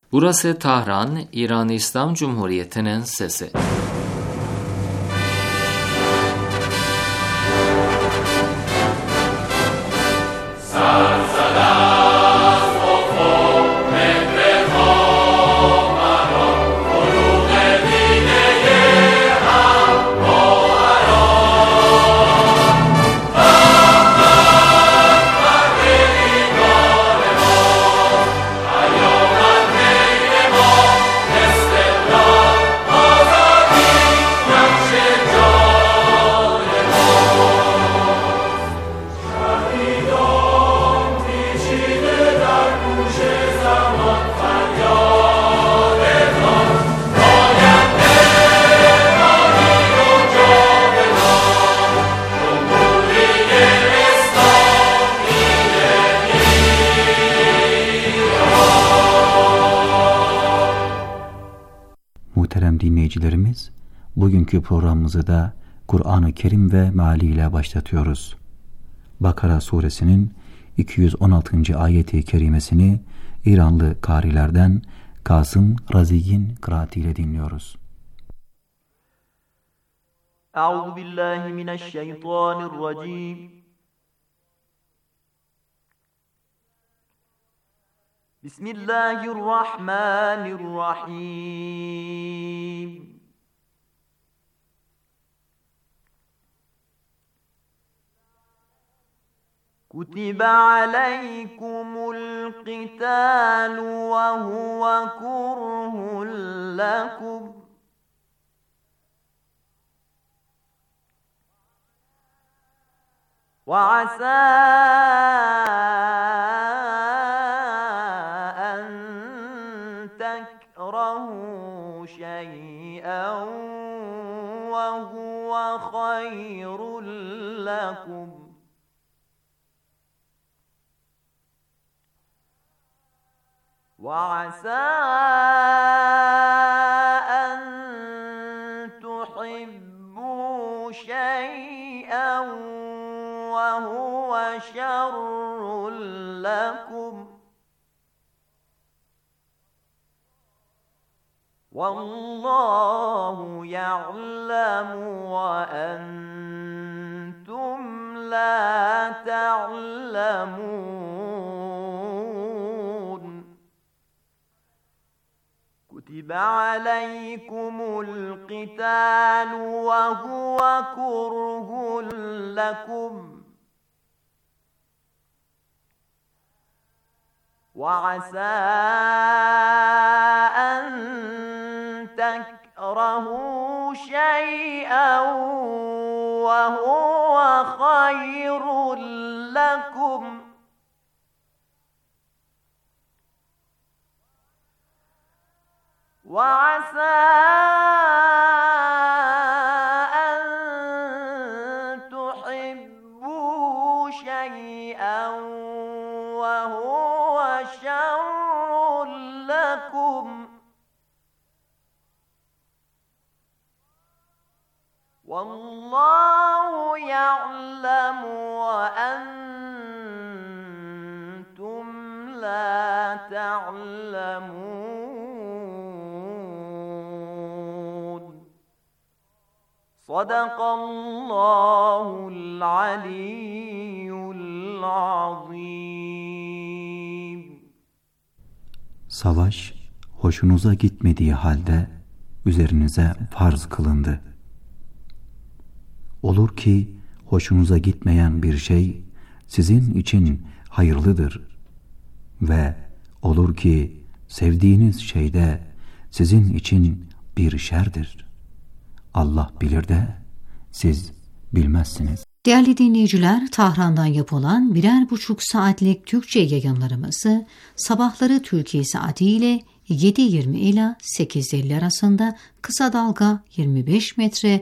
Burası Tahran, İran İslam Cumhuriyeti'nin sesi. Muhterem dinleyicilerimiz, bugünkü programımızı da Kur'an-ı Kerim ve mealiyle başlatıyoruz. Bakara suresinin 216. ayeti kerimesini İranlı karilerden Kasım Razi'nin kıraatiyle dinliyoruz. Euzubillahimineşşeytanirracim. Bismillahirrahmanirrahim. Kutibe aleykumul qitalu ve huve kurhun lekum. Ve asâ شيئا وهو خير لكم وعسى أن تحبوا شيئا وهو شر لكم وَاللّٰهُ يَعْلَمُ وَأَنْتُمْ لَا تَعْلَمُونَ كُتِبَ عَلَيْكُمُ الْقِتَالُ وَهُوَ كُرْهٌ لَكُمْ وَعَسَى أَن تكرهوا شيئا وهو خير لكم وعسى أن تحبوا شيئا وهو شر لكم وَاللّٰهُ يَعْلَمُ وَأَنْتُمْ لَا تَعْلَمُونَ صَدَقَ اللّٰهُ الْعَلِيُّ الْعَظِيمُ. Savaş, hoşunuza gitmediği halde üzerinize farz kılındı. Olur ki hoşunuza gitmeyen bir şey sizin için hayırlıdır ve olur ki sevdiğiniz şey de sizin için bir şerdir. Allah bilir de siz bilmezsiniz. Değerli dinleyiciler, Tahran'dan yapılan 1,5 saatlik Türkçe yayınlarımızı sabahları Türkiye saatiyle 7.20 ila 8.50 arasında kısa dalga 25 metre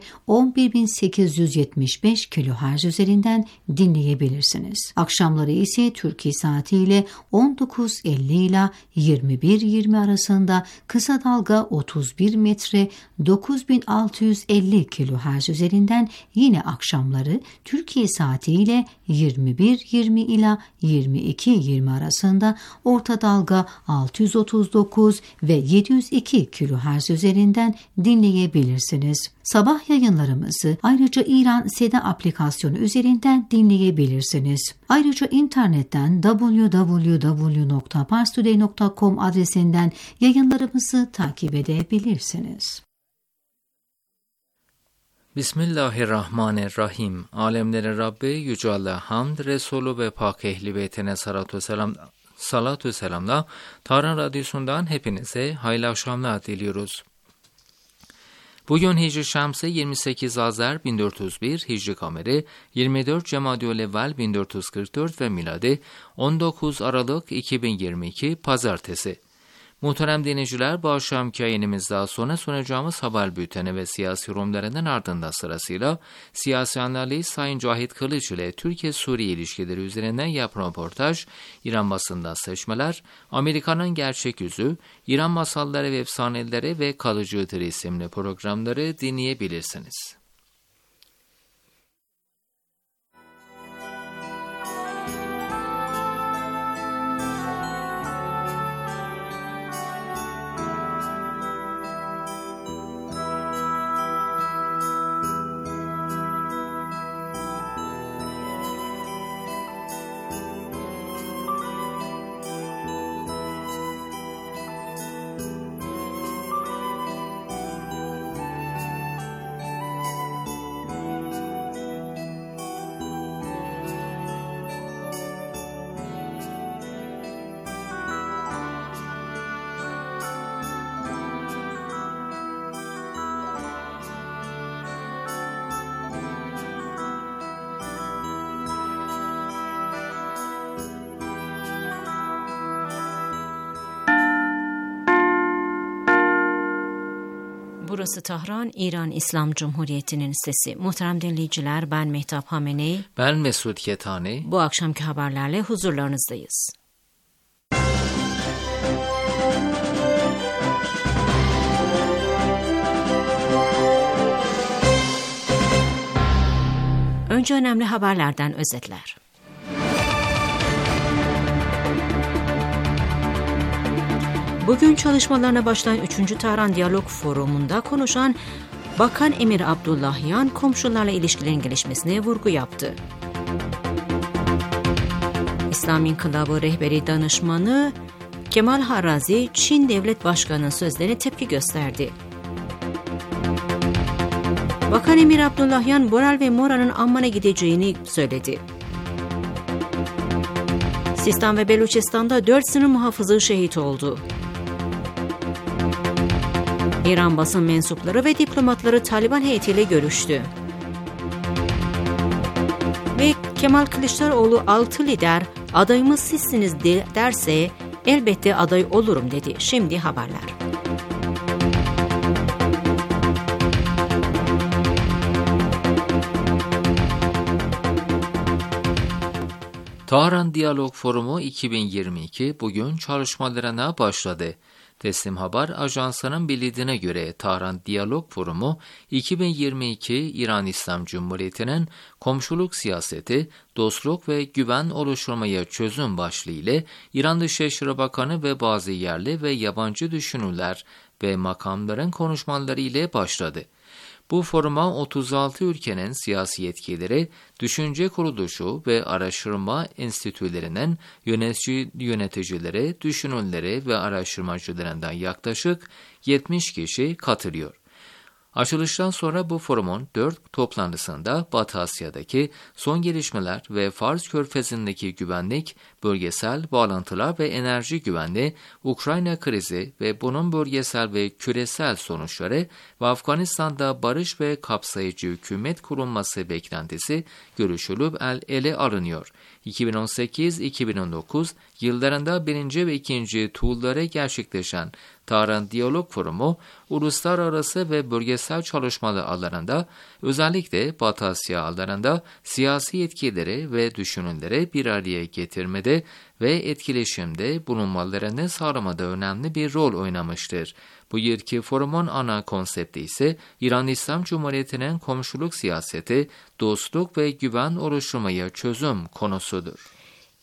11.875 kHz üzerinden dinleyebilirsiniz. Akşamları ise Türkiye saatiyle 19.50 ila 21.20 arasında kısa dalga 31 metre 9.650 kHz üzerinden yine akşamları Türkiye saatiyle 21.20 ila 22.20 arasında orta dalga 639 kHz ve 702 kHz üzerinden dinleyebilirsiniz. Sabah yayınlarımızı ayrıca İran Seda aplikasyonu üzerinden dinleyebilirsiniz. Ayrıca internetten www.parstoday.com adresinden yayınlarımızı takip edebilirsiniz. Bismillahirrahmanirrahim. Alemlerin Rabbi Yüce Allah hamd, Resulü ve Pak Ehli Beytine salatü selamla Tahran Radyosu'ndan hepinize hayırlı akşamlar diliyoruz. Bugün Hicri Şamsı 28 Azer 1401, Hicri Kameri 24 Cemadiyülevvel 1444 ve miladi 19 Aralık 2022 Pazartesi. Muhterem dinleyiciler, bu akşamki yayınımızda sonra sunacağımız haber bülteni ve siyasi yorumlarının ardından sırasıyla siyasi analiz Sayın Cahit Kılıç ile Türkiye-Suriye ilişkileri üzerinden yapılan röportaj, İran basından seçmeler, Amerika'nın gerçek yüzü, İran masalları ve efsaneleri ve Kalıcıdır isimli programları dinleyebilirsiniz. Burası Tahran, İran İslam Cumhuriyeti'nin sesi. Muhterem dinleyiciler, ben Mehtap Hamenei. Ben Mesut Ketani. Bu akşamki haberlerle huzurlarınızdayız. Önce önemli haberlerden özetler. Bugün çalışmalarına başlayan 3. Tahran Diyalog Forumu'nda konuşan Bakan Emir Abdullahyan, komşularla ilişkilerin gelişmesine vurgu yaptı. İslam İnkılabı Rehberi Danışmanı Kemal Harazi, Çin Devlet Başkanı'nın sözlerine tepki gösterdi. Bakan Emir Abdullahyan, Boral ve Mora'nın Amman'a gideceğini söyledi. Sistan ve Beluçistan'da 4 sınır muhafızı şehit oldu. İran basın mensupları ve diplomatları Taliban heyetiyle görüştü. Ve Kemal Kılıçdaroğlu 6 lider adayımız sizsiniz derse elbette aday olurum dedi. Şimdi haberler. Tahran Diyalog Forumu 2022 bugün çalışmalarına başladı. Teslim Haber Ajansı'nın bildirdiğine göre Tahran Diyalog Forumu 2022 İran İslam Cumhuriyeti'nin komşuluk siyaseti, dostluk ve güven oluşturmaya çözüm başlığı ile İran Dışişleri Bakanı ve bazı yerli ve yabancı düşünürler ve makamların konuşmaları ile başladı. Bu foruma 36 ülkenin siyasi yetkilileri, düşünce kuruluşu ve araştırma enstitülerinin yöneticileri, düşünürleri ve araştırmacılarından yaklaşık 70 kişi katılıyor. Açılıştan sonra bu forumun 4 toplantısında Batı Asya'daki son gelişmeler ve Fars Körfezi'ndeki güvenlik, bölgesel bağlantılar ve enerji güvenliği, Ukrayna krizi ve bunun bölgesel ve küresel sonuçları ve Afganistan'da barış ve kapsayıcı hükümet kurulması beklentisi görüşülüp ele alınıyor. 2018-2019 yıllarında 1. ve 2. turları gerçekleşen Tahran Diyalog Forumu, uluslararası ve bölgesel çalışmalar alanında, özellikle Batı Asya alanında siyasi yetkileri ve düşünürleri bir araya getirmede ve etkileşimde bulunmalarını sağlamada önemli bir rol oynamıştır. Bu yılki forumun ana konsepti ise İran İslam Cumhuriyeti'nin komşuluk siyaseti, dostluk ve güven oluşturmaya çözüm konusudur.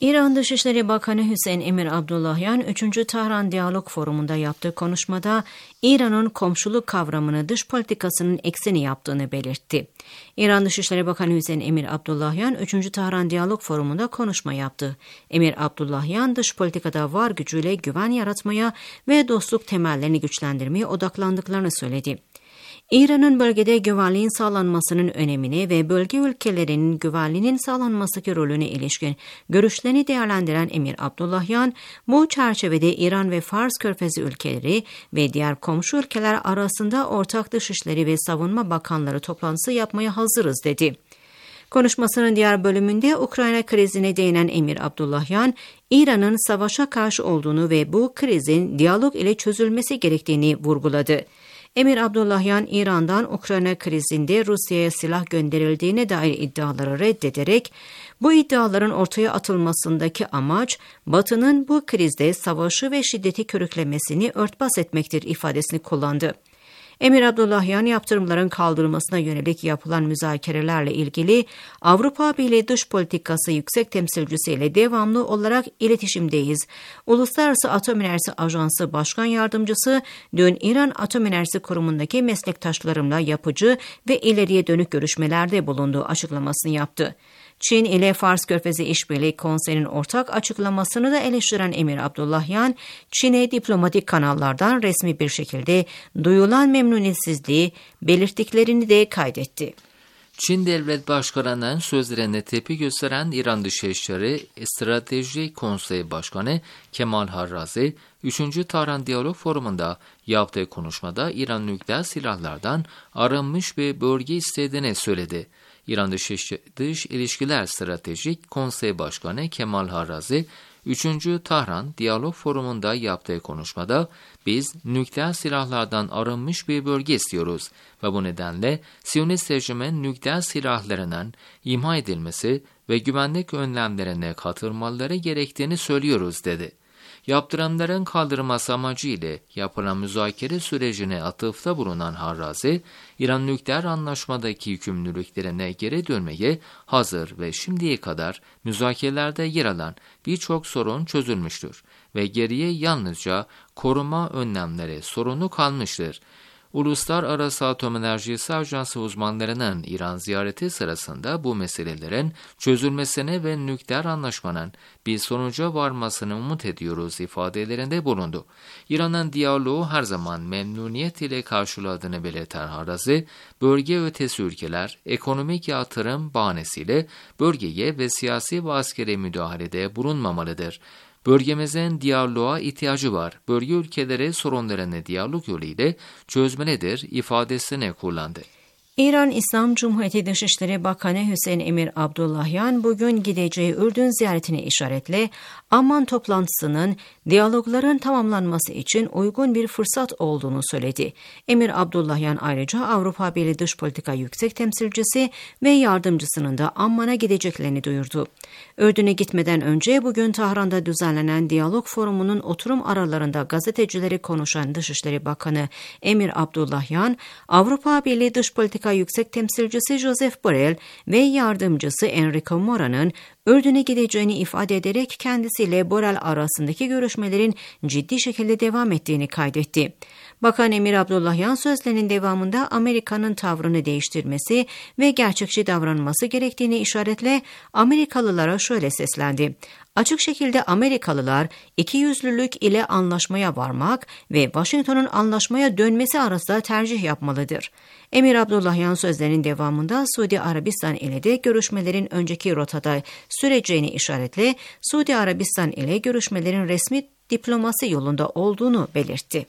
İran Dışişleri Bakanı Hüseyin Emir Abdullahyan 3. Tahran Diyalog Forumu'nda yaptığı konuşmada İran'ın komşuluk kavramını dış politikasının ekseni yaptığını belirtti. İran Dışişleri Bakanı Hüseyin Emir Abdullahyan 3. Tahran Diyalog Forumu'nda konuşma yaptı. Emir Abdullahyan dış politikada var gücüyle güven yaratmaya ve dostluk temellerini güçlendirmeye odaklandıklarını söyledi. İran'ın bölgede güvenliğin sağlanmasının önemine ve bölge ülkelerinin güvenliğinin sağlanmasındaki rolüne ilişkin görüşlerini değerlendiren Emir Abdullahyan, bu çerçevede İran ve Fars Körfezi ülkeleri ve diğer komşu ülkeler arasında ortak dışişleri ve savunma bakanları toplantısı yapmaya hazırız dedi. Konuşmasının diğer bölümünde Ukrayna krizine değinen Emir Abdullahyan, İran'ın savaşa karşı olduğunu ve bu krizin diyalog ile çözülmesi gerektiğini vurguladı. Emir Abdullahyan, İran'dan Ukrayna krizinde Rusya'ya silah gönderildiğine dair iddiaları reddederek, bu iddiaların ortaya atılmasındaki amaç, Batı'nın bu krizde savaşı ve şiddeti körüklemesini örtbas etmektir ifadesini kullandı. Emir Abdullahyan, yaptırımların kaldırılmasına yönelik yapılan müzakerelerle ilgili Avrupa Birliği Dış Politikası Yüksek Temsilcisi ile devamlı olarak iletişimdeyiz. Uluslararası Atom Enerjisi Ajansı Başkan Yardımcısı dün İran Atom Enerjisi Kurumu'ndaki meslektaşlarımla yapıcı ve ileriye dönük görüşmelerde bulunduğu açıklamasını yaptı. Çin ile Fars Körfezi İşbirliği Konseyi'nin ortak açıklamasını da eleştiren Emir Abdullahyan, Çin'e diplomatik kanallardan resmi bir şekilde duyulan memnuniyetsizliği belirttiklerini de kaydetti. Çin Devlet Başkanı'nın sözlerine tepki gösteren İran Dışişleri Strateji Konseyi Başkanı Kemal Harrazi, 3. Tahran Diyalog Forumu'nda yaptığı konuşmada İran nükleer silahlardan arınmış bir bölge istediğini söyledi. İran Dış İlişkiler Stratejik Konseyi Başkanı Kemal Harrazi, 3. Tahran Diyalog Forumu'nda yaptığı konuşmada biz nükleer silahlardan arınmış bir bölge istiyoruz ve bu nedenle Siyonist rejimin nükleer silahlarının imha edilmesi ve güvenlik önlemlerine katılmaları gerektiğini söylüyoruz dedi. Yaptırımların kaldırılması amacıyla yapılan müzakere sürecine atıfta bulunan Harrazi, İran nükleer anlaşmadaki yükümlülüklerine geri dönmeye hazır ve şimdiye kadar müzakerelerde yer alan birçok sorun çözülmüştür ve geriye yalnızca koruma önlemleri sorunu kalmıştır. Uluslararası Atom Enerjisi Ajansı uzmanlarının İran ziyareti sırasında bu meselelerin çözülmesine ve nükleer anlaşmanın bir sonuca varmasını umut ediyoruz ifadelerinde bulundu. İran'ın diyaloğu her zaman memnuniyet ile karşıladığını belirten Harrazi, bölge ötesi ülkeler ekonomik yatırım bahanesiyle bölgeye ve siyasi ve askeri müdahalede bulunmamalıdır. Bölgemizin diyaloğa ihtiyacı var. Bölge ülkeleri sorunlarını diyalog yoluyla çözmelidir ifadesini kullandı. İran İslam Cumhuriyeti Dışişleri Bakanı Hüseyin Emir Abdullahyan bugün gideceği Ürdün ziyaretine işaretle Amman toplantısının diyalogların tamamlanması için uygun bir fırsat olduğunu söyledi. Emir Abdullahyan ayrıca Avrupa Birliği Dış Politika Yüksek Temsilcisi ve yardımcısının da Amman'a gideceklerini duyurdu. Ürdün'e gitmeden önce bugün Tahran'da düzenlenen Diyalog Forumu'nun oturum aralarında gazetecileri konuşan Dışişleri Bakanı Emir Abdullahyan, Avrupa Birliği Dış Politika Yüksek Temsilcisi Joseph Borrell ve yardımcısı Enrico Mora'nın Ürdün'e gideceğini ifade ederek kendisiyle Borrell arasındaki görüşmelerin ciddi şekilde devam ettiğini kaydetti. Bakan Emir Abdullahyan sözlerinin devamında Amerika'nın tavrını değiştirmesi ve gerçekçi davranması gerektiğini işaretle Amerikalılara şöyle seslendi. Açık şekilde Amerikalılar ikiyüzlülük ile anlaşmaya varmak ve Washington'un anlaşmaya dönmesi arasında tercih yapmalıdır. Emir Abdullahyan sözlerinin devamında Suudi Arabistan ile de görüşmelerin önceki rotada süreceğini işaretle Suudi Arabistan ile görüşmelerin resmi diplomasi yolunda olduğunu belirtti.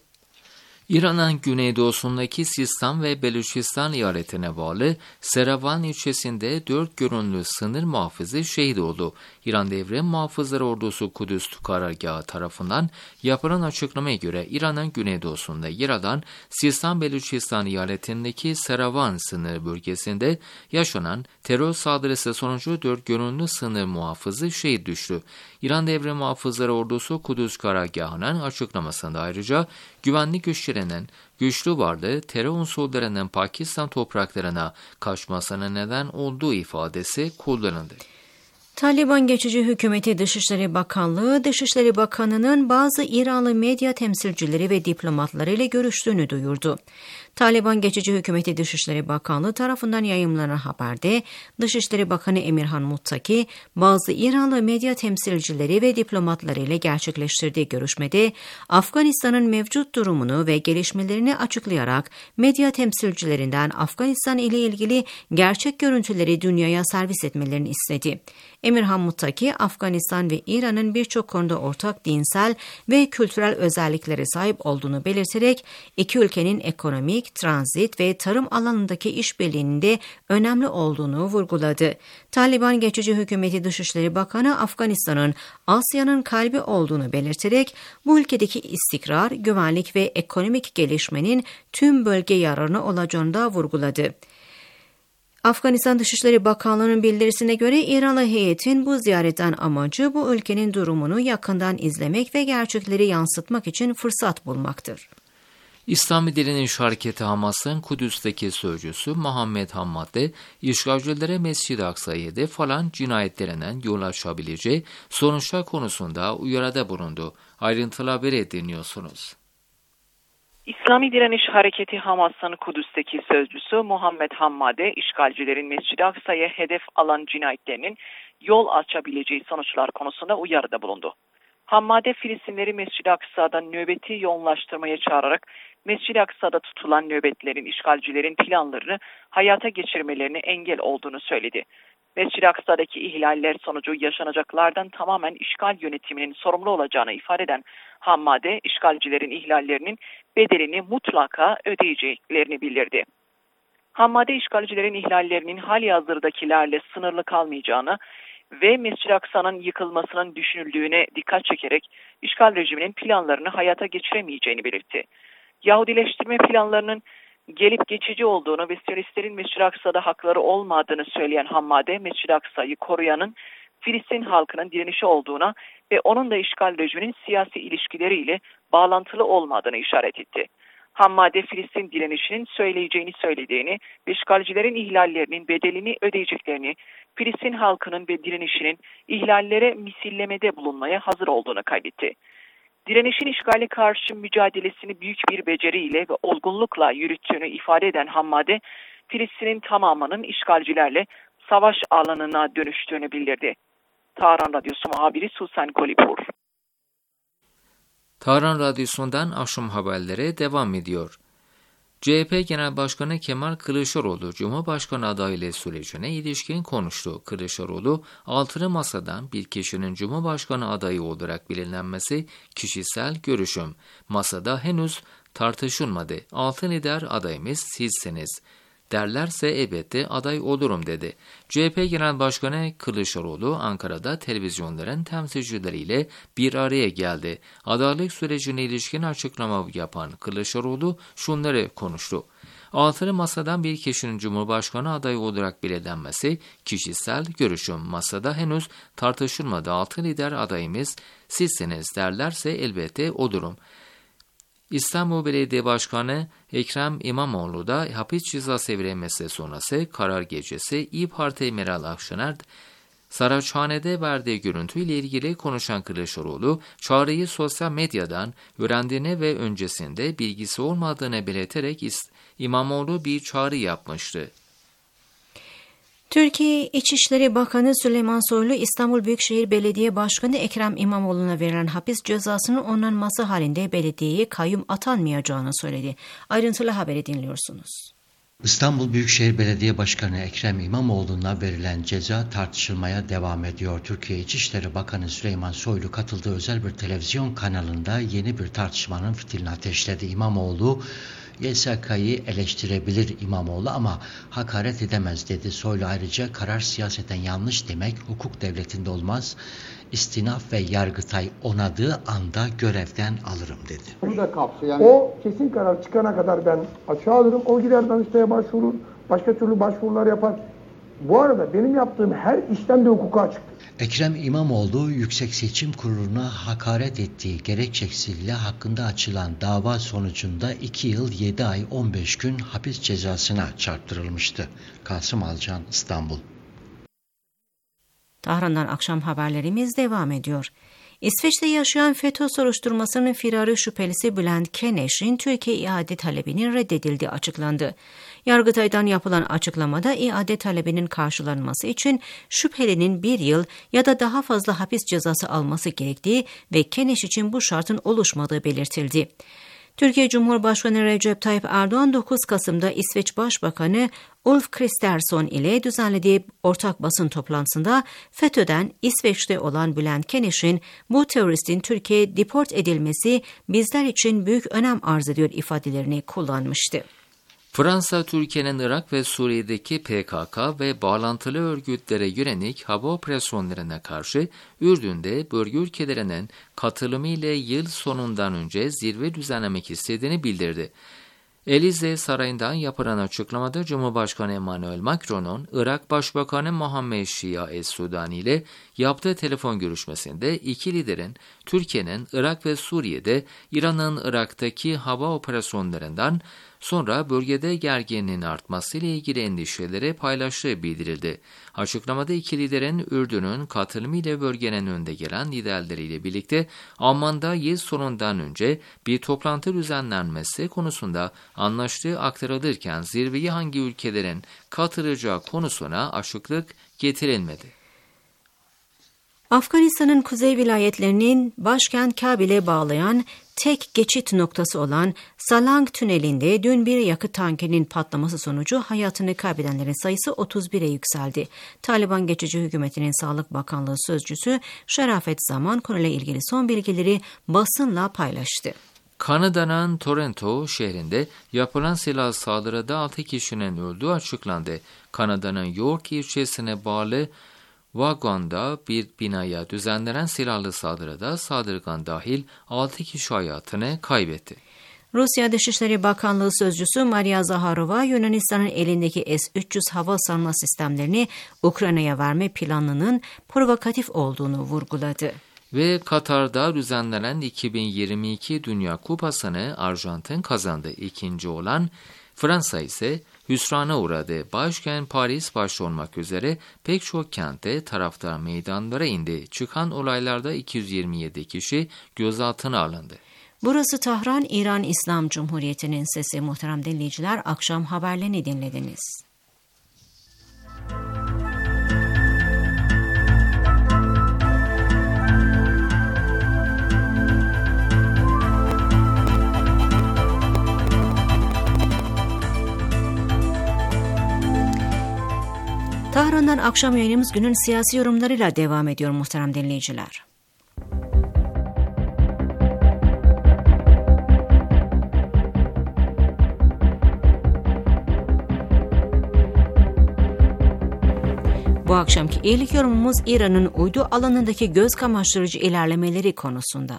İran'ın güneydoğusundaki Sistan ve Beluçistan eyaletine bağlı Seravan ilçesinde 4 gönüllü sınır muhafızı şehit oldu. İran Devrim Muhafızları Ordusu Kudüs Karargahı tarafından yapılan açıklamaya göre İran'ın güneydoğusunda yer alan Sistan-Beluçistan eyaletindeki Seravan sınır bölgesinde yaşanan terör saldırısı sonucu 4 gönüllü sınır muhafızı şehit düştü. İran Devrim Muhafızları Ordusu Kudüs Karargahı'nın açıklamasında ayrıca güvenlik güçlerinin güçlü varlığı terör unsurlarının Pakistan topraklarına kaçmasına neden olduğu ifadesi kullanıldı. Taliban geçici hükümeti Dışişleri Bakanlığı, Dışişleri Bakanı'nın bazı İranlı medya temsilcileri ve diplomatları ile görüştüğünü duyurdu. Taliban geçici hükümeti Dışişleri Bakanlığı tarafından yayımlanan haberde Dışişleri Bakanı Emirhan Muttaki, bazı İranlı medya temsilcileri ve diplomatları ile gerçekleştirdiği görüşmede Afganistan'ın mevcut durumunu ve gelişmelerini açıklayarak medya temsilcilerinden Afganistan ile ilgili gerçek görüntüleri dünyaya servis etmelerini istedi. Emirhan Muttaki, Afganistan ve İran'ın birçok konuda ortak dinsel ve kültürel özelliklere sahip olduğunu belirterek iki ülkenin ekonomik, transit ve tarım alanındaki işbirliğinin de önemli olduğunu vurguladı. Taliban geçici hükümeti Dışişleri Bakanı, Afganistan'ın Asya'nın kalbi olduğunu belirterek bu ülkedeki istikrar, güvenlik ve ekonomik gelişmenin tüm bölge yararına olacağını da vurguladı. Afganistan Dışişleri Bakanlığı'nın bildirisine göre İranlı heyetin bu ziyaretten amacı bu ülkenin durumunu yakından izlemek ve gerçekleri yansıtmak için fırsat bulmaktır. İslami Direniş Hareketi Hamas'ın Kudüs'teki sözcüsü Muhammed Hammadi, işgalcilere Mescid-i Aksa'yı hedef alan cinayetlerinden yol açabileceği sonuçlar konusunda uyarıda bulundu. Ayrıntılı haberi dinliyorsunuz. İslami Direniş Hareketi Hamas'ın Kudüs'teki sözcüsü Muhammed Hammadi, işgalcilerin Mescid-i Aksa'ya hedef alan cinayetlerinin yol açabileceği sonuçlar konusunda uyarıda bulundu. Hammadi, Filistinleri Mescid-i Aksa'dan nöbeti yoğunlaştırmaya çağırarak Mescid-i Aksa'da tutulan nöbetlerin işgalcilerin planlarını hayata geçirmelerine engel olduğunu söyledi. Mescid-i Aksa'daki ihlaller sonucu yaşanacaklardan tamamen işgal yönetiminin sorumlu olacağını ifade eden Hammadi, işgalcilerin ihlallerinin bedelini mutlaka ödeyeceklerini bildirdi. Hammadi, işgalcilerin ihlallerinin halihazırdakilerle sınırlı kalmayacağını ve Mescid-i Aksa'nın yıkılmasının düşünüldüğüne dikkat çekerek işgal rejiminin planlarını hayata geçiremeyeceğini belirtti. Yahudileştirme planlarının gelip geçici olduğunu ve Siyonistlerin Mescid-i Aksa'da hakları olmadığını söyleyen Hammadi, Mescid-i Aksa'yı koruyanın Filistin halkının direnişi olduğuna ve onun da işgal rejiminin siyasi ilişkileriyle bağlantılı olmadığını işaret etti. Hammadi, Filistin direnişinin söylediğini ve işgalcilerin ihlallerinin bedelini ödeyeceklerini, Filistin halkının ve direnişinin ihlallere misillemede bulunmaya hazır olduğunu kaydetti. Direnişin işgale karşı mücadelesini büyük bir beceriyle ve olgunlukla yürüttüğünü ifade eden Hammadi, Filistin'in tamamının işgalcilerle savaş alanına dönüştüğünü bildirdi. Tahran Radyosu muhabiri Susan Kolipur. Tahran Radyosu'ndan akşam haberlere devam ediyor. CHP Genel Başkanı Kemal Kılıçdaroğlu, Cumhurbaşkanı adaylığı sürecine ilişkin konuştu. Kılıçdaroğlu, altılı masadan bir kişinin Cumhurbaşkanı adayı olarak belirlenmesi kişisel görüşüm. Masada henüz tartışılmadı. Altı lider adayımız sizsiniz derlerse elbette aday olurum dedi. CHP Genel Başkanı Kılıçdaroğlu, Ankara'da televizyonların temsilcileriyle bir araya geldi. Adaylık sürecine ilişkin açıklama yapan Kılıçdaroğlu şunları konuştu. Altılı masadan bir kişinin Cumhurbaşkanı adayı olarak belirlenmesi kişisel görüşüm. Masada henüz tartışılmadı. Altı lider adayımız sizsiniz derlerse elbette olurum. İstanbul Belediye Başkanı Ekrem İmamoğlu da hapis cezası verilmesi sonrası karar gecesi İYİ Parti Meral Akşener Saraçhane'de verdiği görüntüyle ilgili konuşan Kılıçdaroğlu, çağrıyı sosyal medyadan öğrendiğini ve öncesinde bilgisi olmadığını belirterek İmamoğlu bir çağrı yapmıştı. Türkiye İçişleri Bakanı Süleyman Soylu, İstanbul Büyükşehir Belediye Başkanı Ekrem İmamoğlu'na verilen hapis cezasının onanması halinde belediyeye kayyum atanmayacağını söyledi. Ayrıntılı haberi dinliyorsunuz. İstanbul Büyükşehir Belediye Başkanı Ekrem İmamoğlu'na verilen ceza tartışılmaya devam ediyor. Türkiye İçişleri Bakanı Süleyman Soylu katıldığı özel bir televizyon kanalında yeni bir tartışmanın fitilini ateşledi. İmamoğlu, YSK'yı eleştirebilir İmamoğlu ama hakaret edemez dedi. Soylu ayrıca karar siyaseten yanlış demek hukuk devletinde olmaz. İstinaf ve Yargıtay onadığı anda görevden alırım dedi. Bu da kapsıyor. Yani o kesin karar çıkana kadar ben açığa alırım. O gider Danıştay'a başvurur. Başka türlü başvurular yapar. Bu arada benim yaptığım her işlem de hukuka açıktır. Ekrem İmamoğlu, Yüksek Seçim Kurulu'na hakaret ettiği gerekçesiyle hakkında açılan dava sonucunda 2 yıl 7 ay 15 gün hapis cezasına çarptırılmıştı. Kasım Alcan, İstanbul. Tahran'dan akşam haberlerimiz devam ediyor. İsveç'te yaşayan FETÖ soruşturmasının firarı şüphelisi Bülent Keneş'in Türkiye iade talebinin reddedildiği açıklandı. Yargıtay'dan yapılan açıklamada iade talebinin karşılanması için şüphelinin 1 yıl ya da daha fazla hapis cezası alması gerektiği ve Keneş için bu şartın oluşmadığı belirtildi. Türkiye Cumhurbaşkanı Recep Tayyip Erdoğan 9 Kasım'da İsveç Başbakanı Ulf Kristersson ile düzenlediği ortak basın toplantısında FETÖ'den İsveç'te olan Bülent Keneş'in bu teröristin Türkiye'ye deport edilmesi bizler için büyük önem arz ediyor ifadelerini kullanmıştı. Fransa, Türkiye'nin Irak ve Suriye'deki PKK ve bağlantılı örgütlere yönelik hava operasyonlarına karşı Ürdün'de bölge ülkelerinin katılımı ile yıl sonundan önce zirve düzenlemek istediğini bildirdi. Elize Sarayı'ndan yapılan açıklamada Cumhurbaşkanı Emmanuel Macron'un Irak Başbakanı Muhammed Şia Es-Sudani ile yaptığı telefon görüşmesinde iki liderin Türkiye'nin Irak ve Suriye'de İran'ın Irak'taki hava operasyonlarından sonra bölgede gerginliğin artmasıyla ilgili endişeleri paylaştığı bildirildi. Açıklamada iki liderin Ürdün'ün katılımıyla bölgenin önde gelen liderleriyle birlikte Amman'da yıl sonundan önce bir toplantı düzenlenmesi konusunda anlaştığı aktarılırken zirveyi hangi ülkelerin katılacağı konusuna açıklık getirilmedi. Afganistan'ın kuzey vilayetlerinin başkent Kabil'e bağlayan tek geçit noktası olan Salang Tüneli'nde dün bir yakıt tankerinin patlaması sonucu hayatını kaybedenlerin sayısı 31'e yükseldi. Taliban geçici hükümetinin Sağlık Bakanlığı sözcüsü Şerafet Zaman konuyla ilgili son bilgileri basınla paylaştı. Kanada'nın Toronto şehrinde yapılan silahlı saldırıda 6 kişinin öldüğü açıklandı. Kanada'nın York ilçesine bağlı Vaughan'da bir binaya düzenlenen silahlı saldırıda saldırgan dahil 6 kişi hayatını kaybetti. Rusya Dışişleri Bakanlığı Sözcüsü Maria Zaharova, Yunanistan'ın elindeki S-300 hava savunma sistemlerini Ukrayna'ya verme planının provokatif olduğunu vurguladı. Ve Katar'da düzenlenen 2022 Dünya Kupası'nı Arjantin kazandı. İkinci olan Fransa ise hüsrana uğradı. Başkent Paris başta olmak üzere pek çok kentte taraftar meydanlara indi. Çıkan olaylarda 227 kişi gözaltına alındı. Burası Tahran, İran İslam Cumhuriyeti'nin sesi. Muhterem dinleyiciler, akşam haberlerini dinlediniz. Tahran'dan akşam yayınımız günün siyasi yorumlarıyla devam ediyor muhterem dinleyiciler. Bu akşamki ilk yorumumuz İran'ın uydu alanındaki göz kamaştırıcı ilerlemeleri konusunda.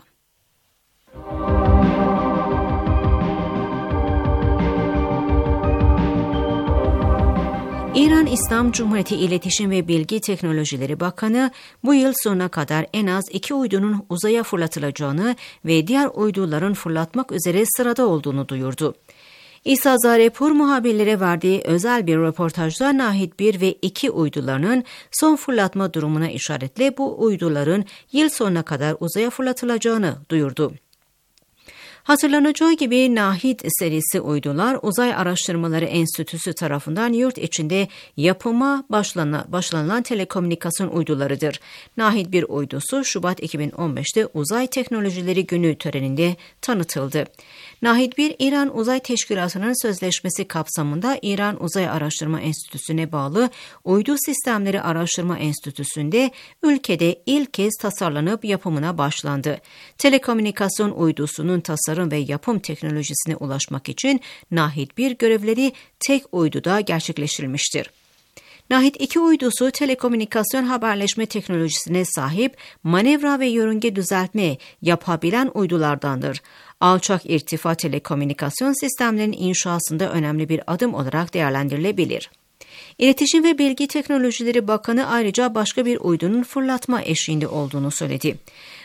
İran İslam Cumhuriyeti İletişim ve Bilgi Teknolojileri Bakanı bu yıl sonuna kadar en az 2 uydunun uzaya fırlatılacağını ve diğer uyduların fırlatmak üzere sırada olduğunu duyurdu. İsa Zarepur muhabirlere verdiği özel bir röportajda Nahid 1 ve 2 uydularının son fırlatma durumuna işaretle bu uyduların yıl sonuna kadar uzaya fırlatılacağını duyurdu. Hatırlanacağı gibi Nahid serisi uydular Uzay Araştırmaları Enstitüsü tarafından yurt içinde yapıma başlanılan telekomünikasyon uydularıdır. Nahid 1 uydusu Şubat 2015'te Uzay Teknolojileri Günü töreninde tanıtıldı. Nahid 1, İran Uzay Teşkilatı'nın sözleşmesi kapsamında İran Uzay Araştırma Enstitüsü'ne bağlı Uydu Sistemleri Araştırma Enstitüsü'nde ülkede ilk kez tasarlanıp yapımına başlandı. Telekomünikasyon uydusunun tasarım ve yapım teknolojisine ulaşmak için Nahid 1 görevleri tek uyduda gerçekleştirilmiştir. Nahid 2 uydusu telekomünikasyon haberleşme teknolojisine sahip manevra ve yörünge düzeltme yapabilen uydulardandır. Alçak irtifa telekomünikasyon sistemlerinin inşasında önemli bir adım olarak değerlendirilebilir. İletişim ve Bilgi Teknolojileri Bakanı ayrıca başka bir uydunun fırlatma eşiğinde olduğunu söyledi.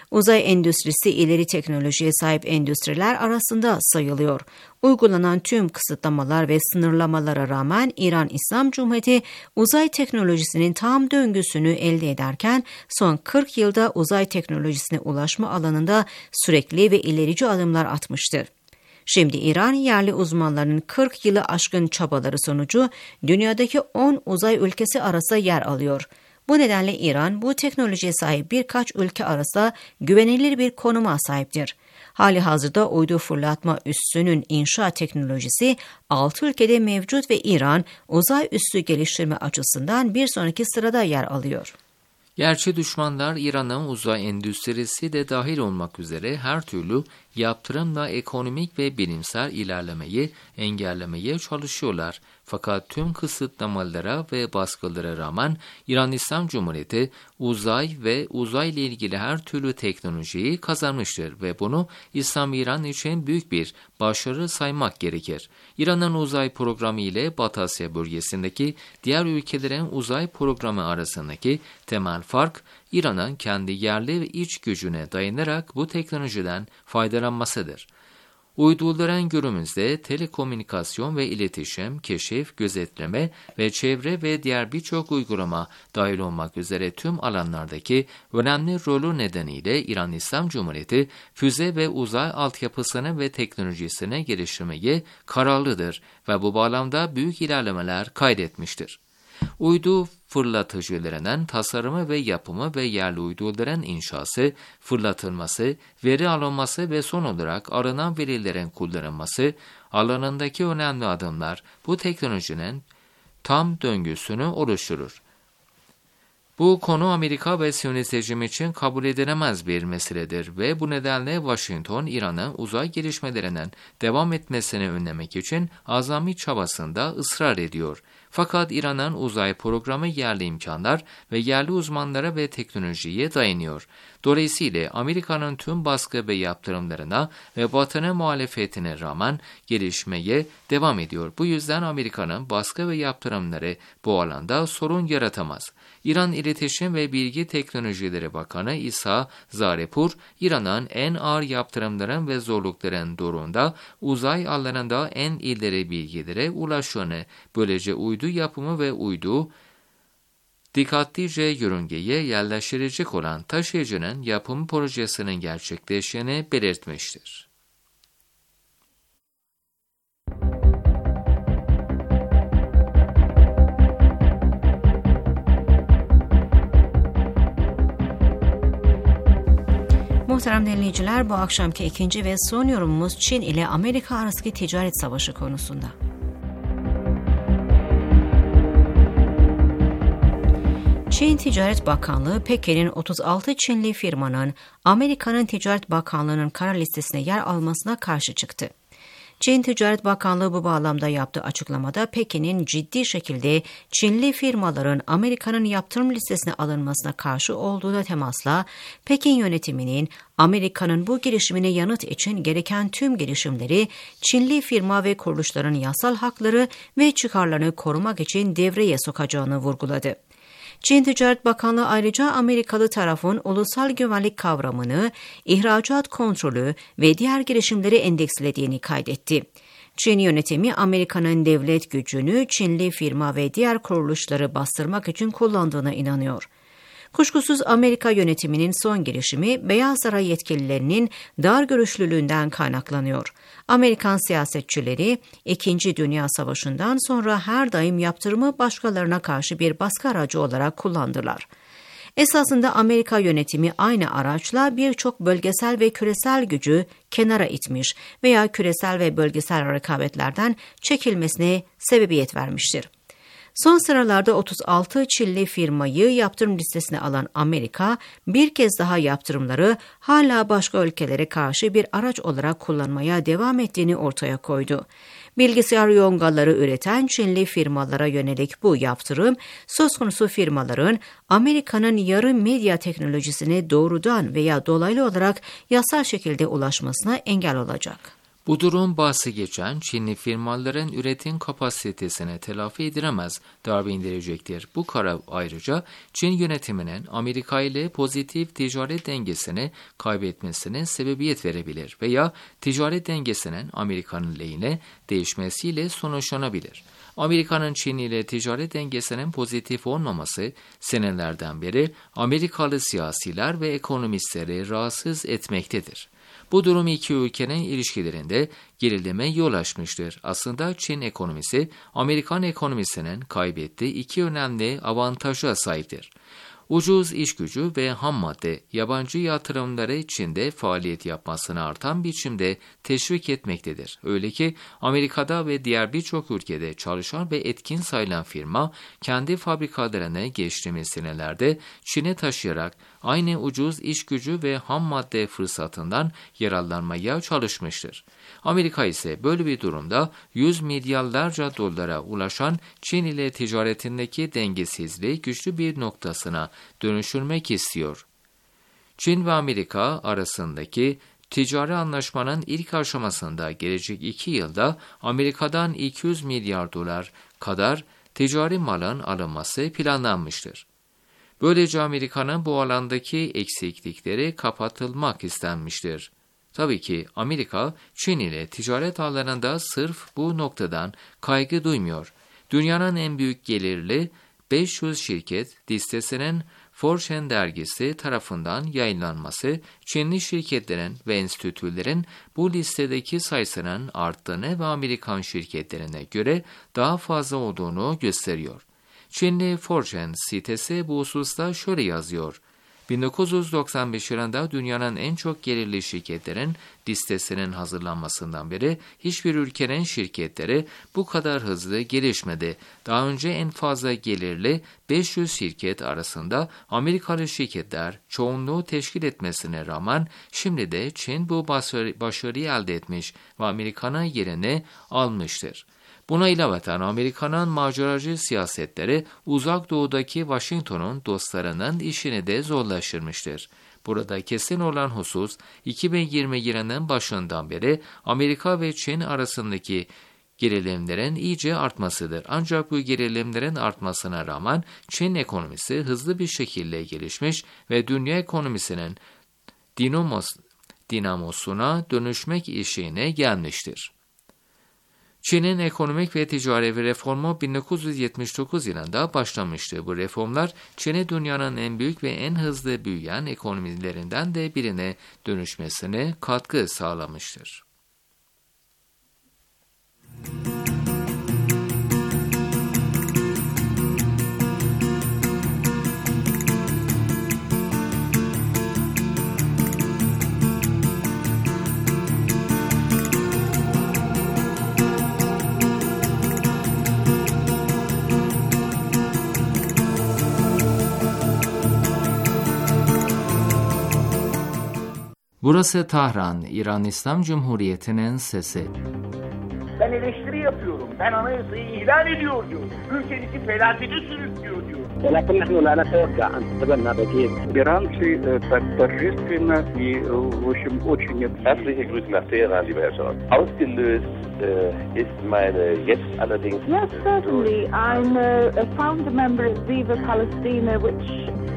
Uzay endüstrisi ileri teknolojiye sahip endüstriler arasında sayılıyor. Uygulanan tüm kısıtlamalar ve sınırlamalara rağmen İran İslam Cumhuriyeti uzay teknolojisinin tam döngüsünü elde ederken son 40 yılda uzay teknolojisine ulaşma alanında sürekli ve ilerici adımlar atmıştır. Şimdi İran yerli uzmanlarının 40 yılı aşkın çabaları sonucu dünyadaki 10 uzay ülkesi arasında yer alıyor. Bu nedenle İran bu teknolojiye sahip birkaç ülke arasında güvenilir bir konuma sahiptir. Hali hazırda uydu fırlatma üssünün inşa teknolojisi 6 ülkede mevcut ve İran uzay üssü geliştirme açısından bir sonraki sırada yer alıyor. Gerçi düşmanlar İran'ın uzay endüstrisi de dahil olmak üzere her türlü yaptırımla ekonomik ve bilimsel ilerlemeyi engellemeye çalışıyorlar. Fakat tüm kısıtlamalara ve baskılara rağmen İran İslam Cumhuriyeti uzay ve uzayla ilgili her türlü teknolojiyi kazanmıştır ve bunu İslam-İran için büyük bir başarı saymak gerekir. İran'ın uzay programı ile Batı Asya bölgesindeki diğer ülkelerin uzay programı arasındaki temel fark, İran'ın kendi yerli ve iç gücüne dayanarak bu teknolojiden faydalanmasıdır. Uyduların günümüzde telekomünikasyon ve iletişim, keşif, gözetleme ve çevre ve diğer birçok uygulama dahil olmak üzere tüm alanlardaki önemli rolü nedeniyle İran İslam Cumhuriyeti füze ve uzay altyapısını ve teknolojisini geliştirmeye kararlıdır ve bu bağlamda büyük ilerlemeler kaydetmiştir. Uydu fırlatıcılarının tasarımı ve yapımı ve yerli uyduların inşası, fırlatılması, veri alınması ve son olarak alınan verilerin kullanılması alanındaki önemli adımlar bu teknolojinin tam döngüsünü oluşturur. Bu konu Amerika ve Siyonist rejim için kabul edilemez bir meseledir ve bu nedenle Washington, İran'ın uzay gelişmelerinin devam etmesini önlemek için azami çabasında ısrar ediyor. Fakat İran'ın uzay programı yerli imkanlar ve yerli uzmanlara ve teknolojiye dayanıyor. Dolayısıyla Amerika'nın tüm baskı ve yaptırımlarına ve Batı'nın muhalefetine rağmen gelişmeye devam ediyor. Bu yüzden Amerika'nın baskı ve yaptırımları bu alanda sorun yaratamaz. İran İletişim ve Bilgi Teknolojileri Bakanı İsa Zarepur, İran'ın en ağır yaptırımların ve zorlukların doğrunda uzay alanında en ileri bilgilere ulaştığını, böylece uydu yapımı ve uydu dikkatlice yörüngeye yerleştirecek olan taşıyıcının yapım projesinin gerçekleştiğini belirtmiştir. Muhterem dinleyiciler, bu akşamki ikinci ve son yorumumuz Çin ile Amerika arasındaki ticaret savaşı konusunda. Çin Ticaret Bakanlığı, Pekin'in 36 Çinli firmanın Amerika'nın Ticaret Bakanlığı'nın kara listesine yer almasına karşı çıktı. Çin Ticaret Bakanlığı bu bağlamda yaptığı açıklamada Pekin'in ciddi şekilde Çinli firmaların Amerika'nın yaptırım listesine alınmasına karşı olduğuna temasla Pekin yönetiminin Amerika'nın bu girişimine yanıt için gereken tüm girişimleri Çinli firma ve kuruluşların yasal hakları ve çıkarlarını korumak için devreye sokacağını vurguladı. Çin Ticaret Bakanlığı ayrıca Amerikalı tarafın ulusal güvenlik kavramını, ihracat kontrolü ve diğer girişimleri endekslediğini kaydetti. Çin yönetimi Amerika'nın devlet gücünü Çinli firma ve diğer kuruluşları bastırmak için kullandığına inanıyor. Kuşkusuz Amerika yönetiminin son girişimi Beyaz Saray yetkililerinin dar görüşlülüğünden kaynaklanıyor. Amerikan siyasetçileri 2. Dünya Savaşı'ndan sonra her daim yaptırımı başkalarına karşı bir baskı aracı olarak kullandılar. Esasında Amerika yönetimi aynı araçla birçok bölgesel ve küresel gücü kenara itmiş veya küresel ve bölgesel rekabetlerden çekilmesine sebebiyet vermiştir. Son sıralarda 36 Çinli firmayı yaptırım listesine alan Amerika, bir kez daha yaptırımları hala başka ülkelere karşı bir araç olarak kullanmaya devam ettiğini ortaya koydu. Bilgisayar yongaları üreten Çinli firmalara yönelik bu yaptırım, söz konusu firmaların Amerika'nın yarı medya teknolojisine doğrudan veya dolaylı olarak yasal şekilde ulaşmasına engel olacak. Bu durum bahsi geçen Çinli firmaların üretim kapasitesine telafi edilemez darbe indirecektir. Bu karar ayrıca Çin yönetiminin Amerika ile pozitif ticaret dengesini kaybetmesine sebebiyet verebilir veya ticaret dengesinin Amerika'nın lehine değişmesiyle sonuçlanabilir. Amerika'nın Çin ile ticaret dengesinin pozitif olmaması senelerden beri Amerikalı siyasiler ve ekonomistleri rahatsız etmektedir. Bu durum iki ülkenin ilişkilerinde gerilime yol açmıştır. Aslında Çin ekonomisi, Amerikan ekonomisinin kaybettiği iki önemli avantaja sahiptir. Ucuz iş gücü ve ham madde yabancı yatırımları içinde faaliyet yapmasını artan biçimde teşvik etmektedir. Öyle ki Amerika'da ve diğer birçok ülkede çalışan ve etkin sayılan firma kendi fabrikalarını geçtiğimiz senelerde Çin'e taşıyarak aynı ucuz iş gücü ve ham madde fırsatından yararlanmaya çalışmıştır. Amerika ise böyle bir durumda 100 milyarlarca dolara ulaşan Çin ile ticaretindeki dengesizliği güçlü bir noktasına dönüştürmek istiyor. Çin ve Amerika arasındaki ticari anlaşmanın ilk aşamasında gelecek 2 yılda Amerika'dan 200 milyar dolar kadar ticari malın alınması planlanmıştır. Böylece Amerika'nın bu alandaki eksiklikleri kapatılmak istenmiştir. Tabii ki Amerika, Çin ile ticaret alanında sırf bu noktadan kaygı duymuyor. Dünyanın en büyük gelirli 500 şirket listesinin Fortune dergisi tarafından yayınlanması, Çinli şirketlerin ve enstitülerin bu listedeki sayısının arttığını ve Amerikan şirketlerine göre daha fazla olduğunu gösteriyor. Çinli Fortune sitesi bu hususta şöyle yazıyor. 1995 yılında dünyanın en çok gelirli şirketlerin listesinin hazırlanmasından beri hiçbir ülkenin şirketleri bu kadar hızlı gelişmedi. Daha önce en fazla gelirli 500 şirket arasında Amerikalı şirketler çoğunluğu teşkil etmesine rağmen şimdi de Çin bu başarıyı elde etmiş ve Amerika'nın yerini almıştır. Buna ilaveten Amerika'nın maceracı siyasetleri Uzak Doğu'daki Washington'un dostlarının işini de zorlaştırmıştır. Burada kesin olan husus 2020 yılının başından beri Amerika ve Çin arasındaki gerilimlerin iyice artmasıdır. Ancak bu gerilimlerin artmasına rağmen Çin ekonomisi hızlı bir şekilde gelişmiş ve dünya ekonomisinin dinamosuna dönüşmek eşiğine gelmiştir. Çin'in ekonomik ve ticari reformu 1979 yılında başlamıştı. Bu reformlar Çin'i dünyanın en büyük ve en hızlı büyüyen ekonomilerinden de birine dönüşmesine katkı sağlamıştır. Burası Tahran, İran İslam Cumhuriyeti'nin sesi. Ben eleştiri yapıyorum. Ben anayasayı ihlal ediyor diyor. Ülkenizi felakete sürüklüyor diyor. ولكن نحن لا نتوقع أن تتبنى بديل. Иранцы так торжественно и, в общем, очень... Herzliche Grüße nach Teheran, lieber Herr Scholz. Ausgelöst ist meine jetzt allerdings... Yes, certainly. I'm a founder member of Viva Palestina, which...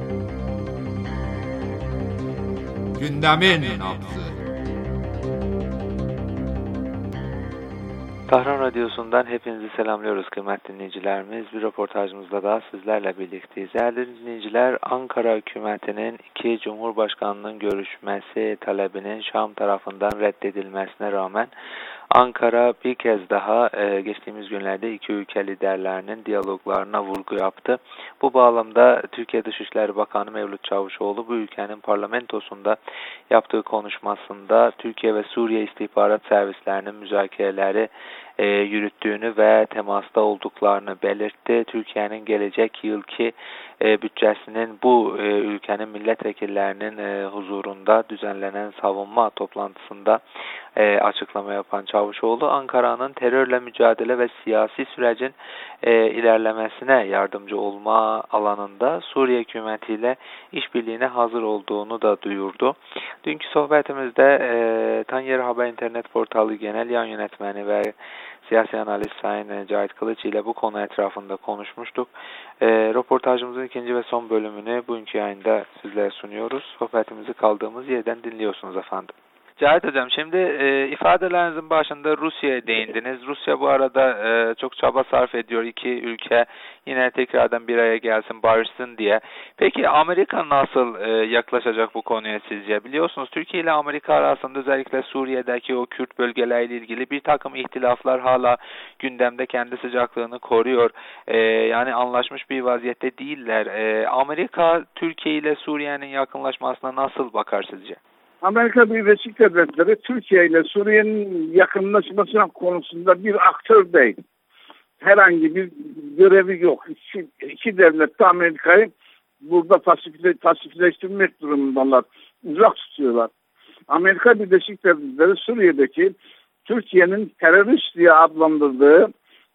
Gündemin nabzı. Tahran Radyosu'ndan hepinizi selamlıyoruz kıymetli dinleyicilerimiz. Bir röportajımızla daha sizlerle birlikteyiz. Değerli dinleyiciler, Ankara hükümetinin iki Cumhurbaşkanı'nın görüşmesi talebinin Şam tarafından reddedilmesine rağmen Ankara bir kez daha geçtiğimiz günlerde iki ülke liderlerinin diyaloglarına vurgu yaptı. Bu bağlamda Türkiye Dışişleri Bakanı Mevlüt Çavuşoğlu bu ülkenin parlamentosunda yaptığı konuşmasında Türkiye ve Suriye istihbarat servislerinin müzakereleri yürüttüğünü ve temasta olduklarını belirtti. Türkiye'nin gelecek yılki bütçesinin bu ülkenin milletvekillerinin huzurunda düzenlenen savunma toplantısında açıklama yapan Çavuşoğlu, Ankara'nın terörle mücadele ve siyasi sürecin ilerlemesine yardımcı olma alanında Suriye hükümetiyle işbirliğine hazır olduğunu da duyurdu. Dünkü sohbetimizde Tanyer Haber internet portalı genel yayın yönetmeni ve siyasi analist Sayın Cahit Kılıç ile bu konu etrafında konuşmuştuk. Röportajımızın ikinci ve son bölümünü bugünkü yayında sizlere sunuyoruz. Sohbetimizi kaldığımız yerden dinliyorsunuz efendim. Cahit Hocam, şimdi ifadelerinizin başında Rusya'ya değindiniz. Rusya bu arada çok çaba sarf ediyor iki ülke yine tekrardan bir araya gelsin, barışsın diye. Peki Amerika nasıl yaklaşacak bu konuya sizce? Biliyorsunuz Türkiye ile Amerika arasında özellikle Suriye'deki o Kürt bölgeleriyle ilgili bir takım ihtilaflar hala gündemde kendi sıcaklığını koruyor. Yani anlaşmış bir vaziyette değiller. Amerika Türkiye ile Suriye'nin yakınlaşmasına nasıl bakar sizce? Amerika Birleşik Devletleri Türkiye ile Suriye'nin yakınlaşması konusunda bir aktör değil. Herhangi bir görevi yok. İki devlet de Amerika'yı burada pasifleştirmek durumundalar. Uzak tutuyorlar. Amerika Birleşik Devletleri Suriye'deki Türkiye'nin terörist diye adlandırdığı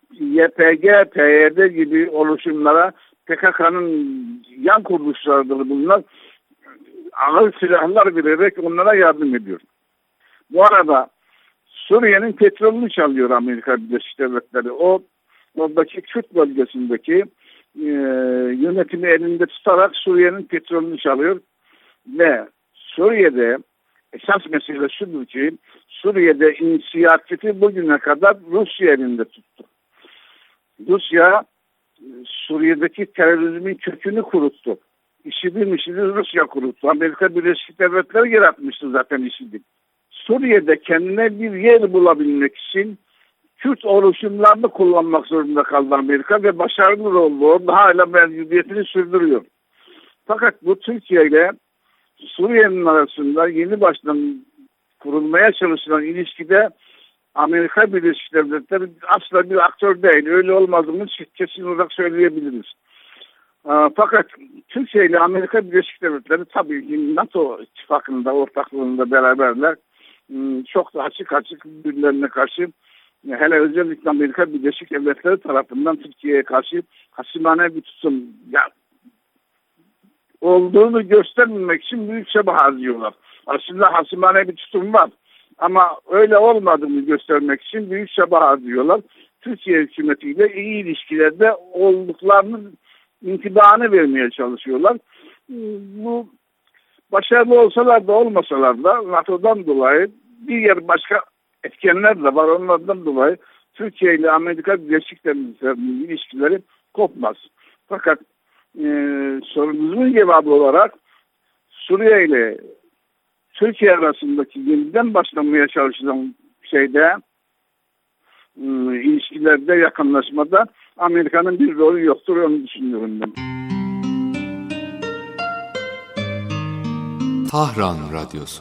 YPG, PYD gibi oluşumlara, PKK'nın yan kuruluşlarıdır bunlar, ağır silahlar vererek onlara yardım ediyor. Bu arada Suriye'nin petrolünü çalıyor Amerika Birleşik Devletleri. Oradaki Kürt bölgesindeki yönetimi elinde tutarak Suriye'nin petrolünü çalıyor. Ve Suriye'de esas mesele şudur ki Suriye'de inisiyatifi bugüne kadar Rusya elinde tuttu. Rusya Suriye'deki terörizmin kökünü kuruttu. IŞİD'i Rusya kuruttu. Amerika Birleşik Devletleri yaratmıştı zaten IŞİD'i. Suriye'de kendine bir yer bulabilmek için Kürt oluşumlarını kullanmak zorunda kaldı Amerika ve başarılı oldu. Orada hala mevcudiyetini sürdürüyor. Fakat bu Türkiye ile Suriye'nin arasında yeni baştan kurulmaya çalışılan ilişkide Amerika Birleşik Devletleri asla bir aktör değil. Öyle olmadığını kesin olarak söyleyebiliriz. Fakat Türkiye ile Amerika Birleşik Devletleri tabii NATO ittifakında, ortaklığında beraberler. Çok da açık birbirlerine karşı, hele özellikle Amerika Birleşik Devletleri tarafından Türkiye'ye karşı hasimane bir tutum olduğunu göstermemek için büyük çaba harcıyorlar. Aslında hasimane bir tutum var ama öyle olmadığını göstermek için büyük çaba harcıyorlar. Türkiye hükümetiyle iyi ilişkilerde olduklarını intibanı vermeye çalışıyorlar. Bu başarılı olsalar da olmasalar da NATO'dan dolayı diğer başka etkenler de var. Onlardan dolayı Türkiye ile Amerika Birleşik Devletleri'nin ilişkileri kopmaz. Fakat sorunuzun cevabı olarak Suriye ile Türkiye arasındaki yeniden başlamaya çalışılan ilişkilerde, yakınlaşmada Amerika'nın bir rolü yoktur, onu düşünüyorum ben. Tahran Radyosu.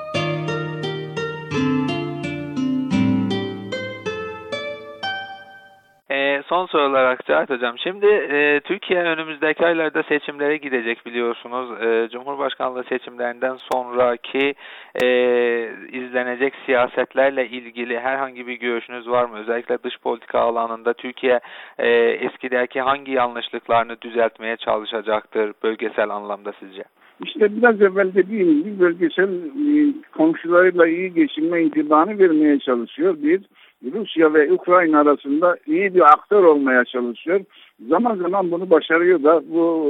Son soru olarak Cahit Hocam, şimdi Türkiye önümüzdeki aylarda seçimlere gidecek biliyorsunuz. Cumhurbaşkanlığı seçimlerinden sonraki izlenecek siyasetlerle ilgili herhangi bir görüşünüz var mı? Özellikle dış politika alanında Türkiye eskideki hangi yanlışlıklarını düzeltmeye çalışacaktır bölgesel anlamda sizce? İşte biraz evvel dediğim gibi bölgesel komşularıyla iyi geçinme intibanı vermeye çalışıyor. Rusya ve Ukrayna arasında iyi bir aktör olmaya çalışıyor. Zaman zaman bunu başarıyor da bu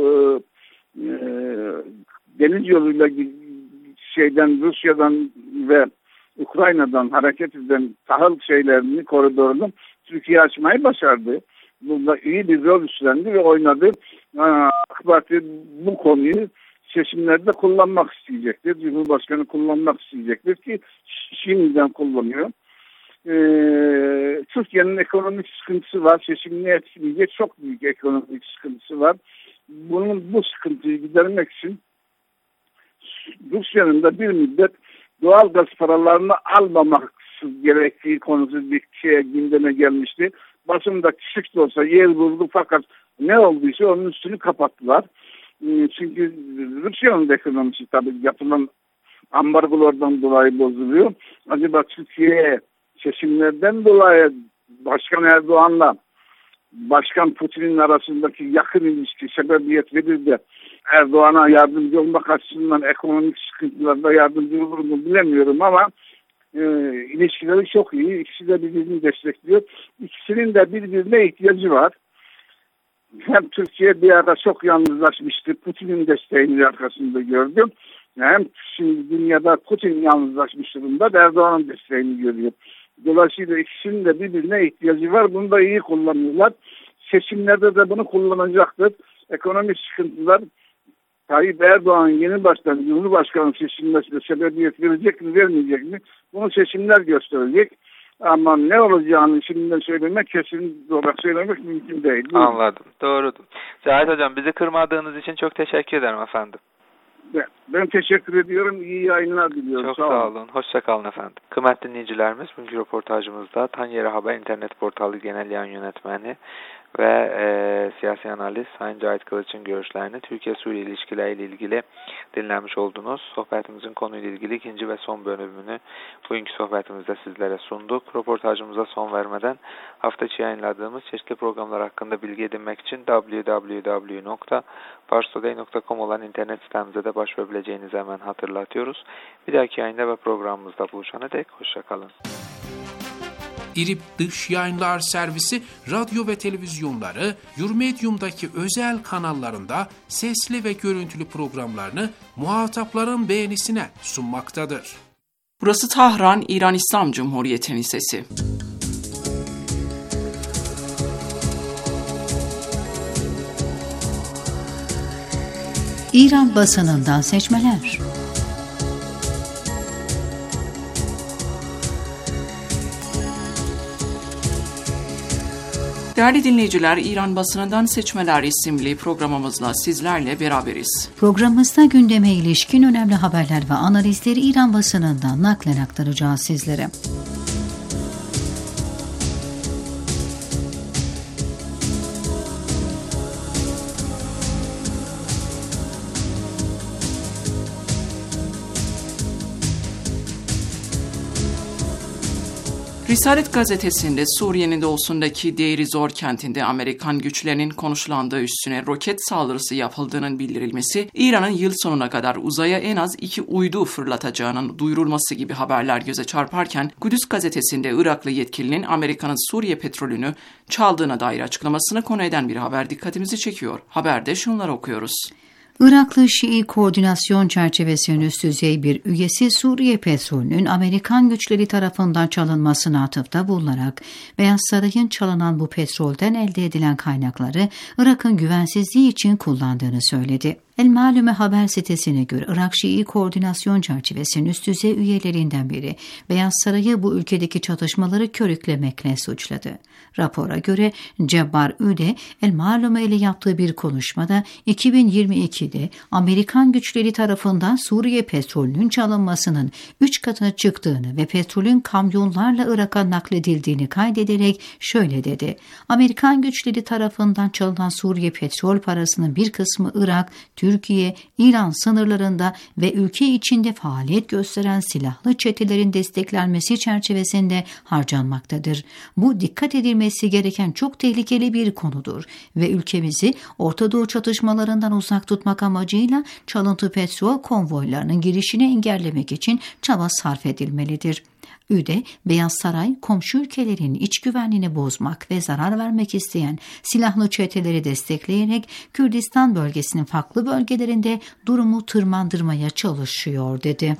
deniz yoluyla Rusya'dan ve Ukrayna'dan hareket eden tahıl koridorunu Türkiye açmayı başardı. Bunda iyi bir rol üstlendi ve oynadı. AK Parti bu konuyu seçimlerde kullanmak isteyecektir. Cumhurbaşkanı kullanmak isteyecektir ki şimdiden kullanıyor. Türkiye'nin ekonomik sıkıntısı var. Seçimini etkileyecek çok büyük ekonomik sıkıntısı var. Bu sıkıntıyı gidermek için Rusya'nın da bir müddet doğal gaz paralarını almamak olması gerektiği konusu bir gündeme gelmişti. Basında küçük de olsa yer buldu fakat ne olduysa onun üstünü kapattılar. Çünkü Rusya'nın ekonomisi tabii yapılan ambargolardan dolayı bozuluyor. Acaba Türkiye seçimlerden dolayı Başkan Erdoğan'la Başkan Putin'in arasındaki yakın ilişki sebebiyet verir de Erdoğan'a yardımcı olmak açısından ekonomik sıkıntılarda yardımcı olur mu bilemiyorum ama ilişkileri çok iyi. İkisi de birbirini destekliyor. İkisinin de birbirine ihtiyacı var. Hem Türkiye bir ara çok yalnızlaşmıştı. Putin'in desteğini arkasında gördüm. Hem şimdi dünyada Putin yalnızlaşmış durumda, Erdoğan'ın desteğini görüyor. Dolayısıyla ikisinin de birbirine ihtiyacı var. Bunu da iyi kullanıyorlar. Seçimlerde de bunu kullanacaktır. Ekonomik sıkıntılar Tayyip Erdoğan'ın yeni başkan, Cumhurbaşkanı seçilmesine sebebiyet verecek mi, vermeyecek mi? Bunu seçimler gösterecek. Ama ne olacağını şimdiden söylemek, kesin olarak söylemek mümkün değil. Anladım. Doğrudur. Cahit Hocam, bizi kırmadığınız için çok teşekkür ederim efendim. Ben teşekkür ediyorum. İyi yayınlar diliyorum. Çok sağ olun. Hoşça kalın efendim. Kıymetli dinleyicilerimiz, bugünkü röportajımızda Tanyeri Haber İnternet Portalı Genel Yayın Yönetmeni ve siyasi analist Sayın Cahit Kılıç'ın görüşlerini Türkiye-Suriye ilişkileriyle ilgili dinlemiş oldunuz. Sohbetimizin konuyla ilgili ikinci ve son bölümünü bugünkü sohbetimizde sizlere sunduk. Röportajımıza son vermeden hafta içi yayınladığımız çeşitli programlar hakkında bilgi edinmek için www.parstoday.com olan internet sitemize de başvurabileceğinizi hemen hatırlatıyoruz. Bir dahaki yayında ve programımızda buluşana dek hoşçakalın. İRİP Dış Yayınlar Servisi radyo ve televizyonları Yurmedium'daki özel kanallarında sesli ve görüntülü programlarını muhatapların beğenisine sunmaktadır. Burası Tahran, İran İslam Cumhuriyeti'nin sesi. İran basınından seçmeler. Değerli dinleyiciler, İran Basınından Seçmeler isimli programımızla sizlerle beraberiz. Programımızda gündeme ilişkin önemli haberler ve analizleri İran basınından naklen aktaracağız sizlere. Risalet gazetesinde Suriye'nin doğusundaki Deir Zor kentinde Amerikan güçlerinin konuşlandığı üstüne roket saldırısı yapıldığının bildirilmesi, İran'ın yıl sonuna kadar uzaya en az 2 uydu fırlatacağının duyurulması gibi haberler göze çarparken, Kudüs gazetesinde Iraklı yetkilinin Amerika'nın Suriye petrolünü çaldığına dair açıklamasını konu eden bir haber dikkatimizi çekiyor. Haberde şunları okuyoruz. Iraklı Şii Koordinasyon Çerçevesi'nin üst düzey bir üyesi Suriye petrolünün Amerikan güçleri tarafından çalınmasına atıfta bulunarak Beyaz Saray'ın çalınan bu petrolden elde edilen kaynakları Irak'ın güvensizliği için kullandığını söyledi. El Malume haber sitesine göre Irak Şii Koordinasyon Çerçevesi'nin üst düzey üyelerinden biri Beyaz Saray'ı bu ülkedeki çatışmaları körüklemekle suçladı. Rapora göre Cebbar Üde El Malume ile yaptığı bir konuşmada 2022'de Amerikan güçleri tarafından Suriye petrolünün çalınmasının 3 katına çıktığını ve petrolün kamyonlarla Irak'a nakledildiğini kaydederek şöyle dedi. Amerikan güçleri tarafından çalınan Suriye petrol parasının bir kısmı Irak, Türkiye, İran sınırlarında ve ülke içinde faaliyet gösteren silahlı çetelerin desteklenmesi çerçevesinde harcanmaktadır. Bu dikkat edilmesi gereken çok tehlikeli bir konudur ve ülkemizi Orta Doğu çatışmalarından uzak tutmak amacıyla çalıntı petrol konvoylarının girişini engellemek için çaba sarf edilmelidir. Üde, Beyaz Saray, komşu ülkelerin iç güvenliğini bozmak ve zarar vermek isteyen silahlı çeteleri destekleyerek Kürdistan bölgesinin farklı bölgelerinde durumu tırmandırmaya çalışıyor dedi.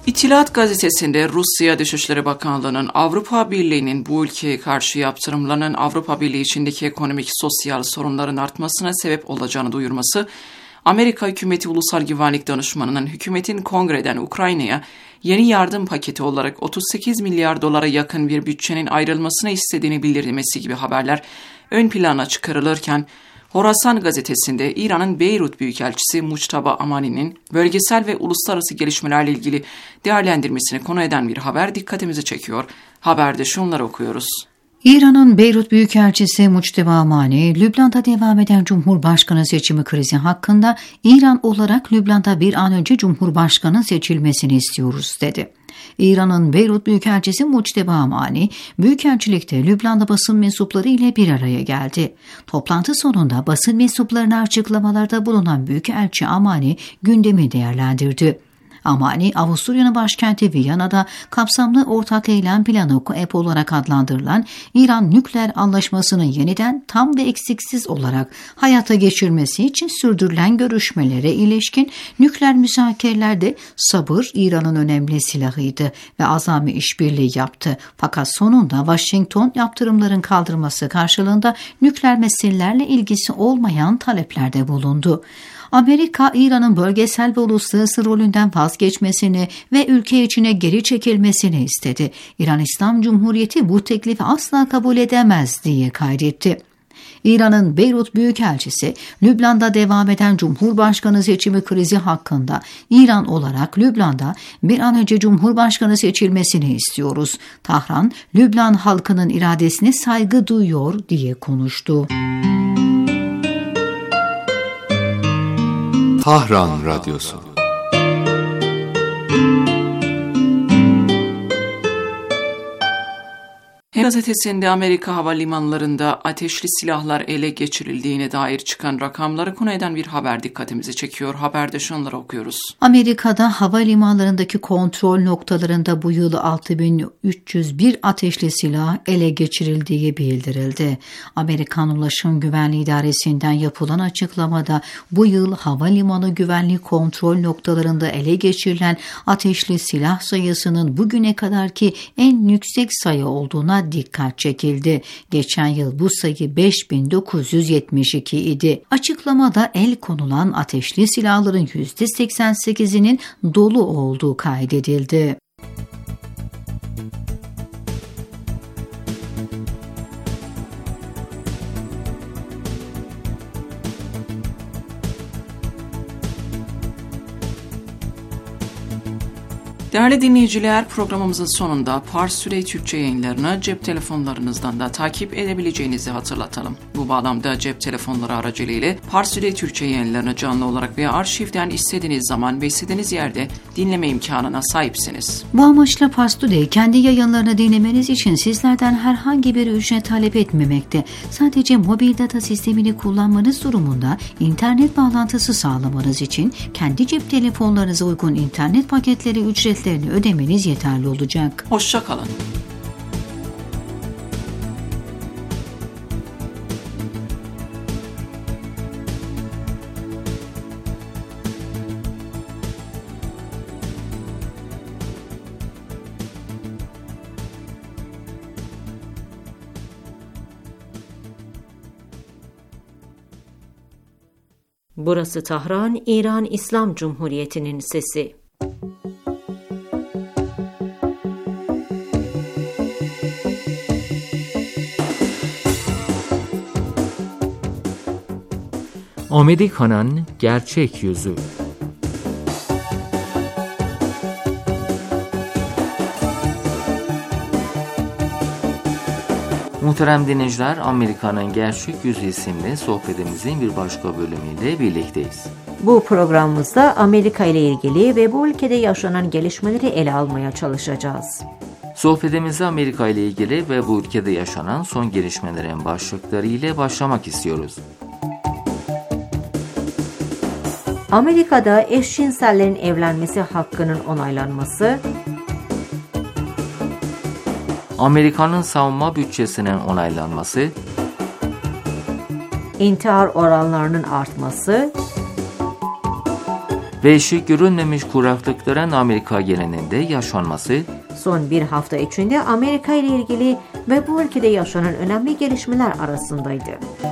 İttihat gazetesinde Rusya Dışişleri Bakanlığı'nın Avrupa Birliği'nin bu ülkeye karşı yaptırımlarının Avrupa Birliği içindeki ekonomik sosyal sorunların artmasına sebep olacağını duyurması, Amerika hükümeti Ulusal Güvenlik Danışmanı'nın hükümetin kongreden Ukrayna'ya yeni yardım paketi olarak 38 milyar dolara yakın bir bütçenin ayrılmasını istediğini bildirmesi gibi haberler ön plana çıkarılırken, Horasan gazetesinde İran'ın Beyrut Büyükelçisi Mujtaba Amani'nin bölgesel ve uluslararası gelişmelerle ilgili değerlendirmesini konu eden bir haber dikkatimizi çekiyor. Haberde şunları okuyoruz. İran'ın Beyrut Büyükelçisi Mujtaba Amani, Lübnan'da devam eden Cumhurbaşkanı seçimi krizi hakkında İran olarak Lübnan'da bir an önce Cumhurbaşkanı seçilmesini istiyoruz dedi. İran'ın Beyrut Büyükelçisi Mujtaba Amani, Büyükelçilikte Lübnan'da basın mensupları ile bir araya geldi. Toplantı sonunda basın mensuplarına açıklamalarda bulunan Büyükelçi Amani gündemi değerlendirdi. Amani, Avusturya'nın başkenti Viyana'da kapsamlı ortak eylem planı KOEP olarak adlandırılan İran nükleer anlaşmasının yeniden tam ve eksiksiz olarak hayata geçirmesi için sürdürülen görüşmelere ilişkin nükleer müzakerelerde sabır İran'ın önemli silahıydı ve azami işbirliği yaptı. Fakat sonunda Washington yaptırımların kaldırılması karşılığında nükleer meselelerle ilgisi olmayan taleplerde bulundu. Amerika, İran'ın bölgesel ve uluslararası rolünden vazgeçmesini ve ülke içine geri çekilmesini istedi. İran İslam Cumhuriyeti bu teklifi asla kabul edemez diye kaydetti. İran'ın Beyrut Büyükelçisi, Lübnan'da devam eden Cumhurbaşkanı seçimi krizi hakkında İran olarak Lübnan'da bir an önce Cumhurbaşkanı seçilmesini istiyoruz. Tahran, Lübnan halkının iradesine saygı duyuyor diye konuştu. Tahran Radyosu. Gazetesinde Amerika havalimanlarında ateşli silahlar ele geçirildiğine dair çıkan rakamları konu eden bir haber dikkatimizi çekiyor. Haberde şunları okuyoruz. Amerika'da havalimanlarındaki kontrol noktalarında bu yıl 6301 ateşli silah ele geçirildiği bildirildi. Amerikan Ulaşım Güvenliği İdaresi'nden yapılan açıklamada bu yıl havalimanı güvenlik kontrol noktalarında ele geçirilen ateşli silah sayısının bugüne kadarki en yüksek sayı olduğuna dikkat çekildi. Geçen yıl bu sayı 5972 idi. Açıklamada el konulan ateşli silahların %88'inin dolu olduğu kaydedildi. Değerli dinleyiciler, programımızın sonunda Pars Today Türkçe yayınlarını cep telefonlarınızdan da takip edebileceğinizi hatırlatalım. Bu bağlamda cep telefonları aracılığıyla Pars Today Türkçe yayınlarını canlı olarak veya arşivden istediğiniz zaman ve istediğiniz yerde dinleme imkanına sahipsiniz. Bu amaçla Pars Today kendi yayınlarını dinlemeniz için sizlerden herhangi bir ücret talep etmemekte. Sadece mobil data sistemini kullanmanız durumunda internet bağlantısı sağlamanız için kendi cep telefonlarınıza uygun internet paketleri ücretlerini ödemeniz yeterli olacak. Hoşça kalın. Burası Tahran, İran İslam Cumhuriyeti'nin sesi. Amerika'nın gerçek yüzü. Muhterem dinleyiciler, Amerika'nın Gerçek Yüzü isimli sohbetimizin bir başka bölümüyle birlikteyiz. Bu programımızda Amerika ile ilgili ve bu ülkede yaşanan gelişmeleri ele almaya çalışacağız. Sohbetimize Amerika ile ilgili ve bu ülkede yaşanan son gelişmelerin başlıkları ile başlamak istiyoruz. Amerika'da eşcinsellerin evlenmesi hakkının onaylanması, Amerika'nın savunma bütçesinin onaylanması, intihar oranlarının artması ve eşi görülmemiş kuraklıkların Amerika genelinde yaşanması, son bir hafta içinde Amerika ile ilgili ve bu ülkede yaşanan önemli gelişmeler arasındaydı.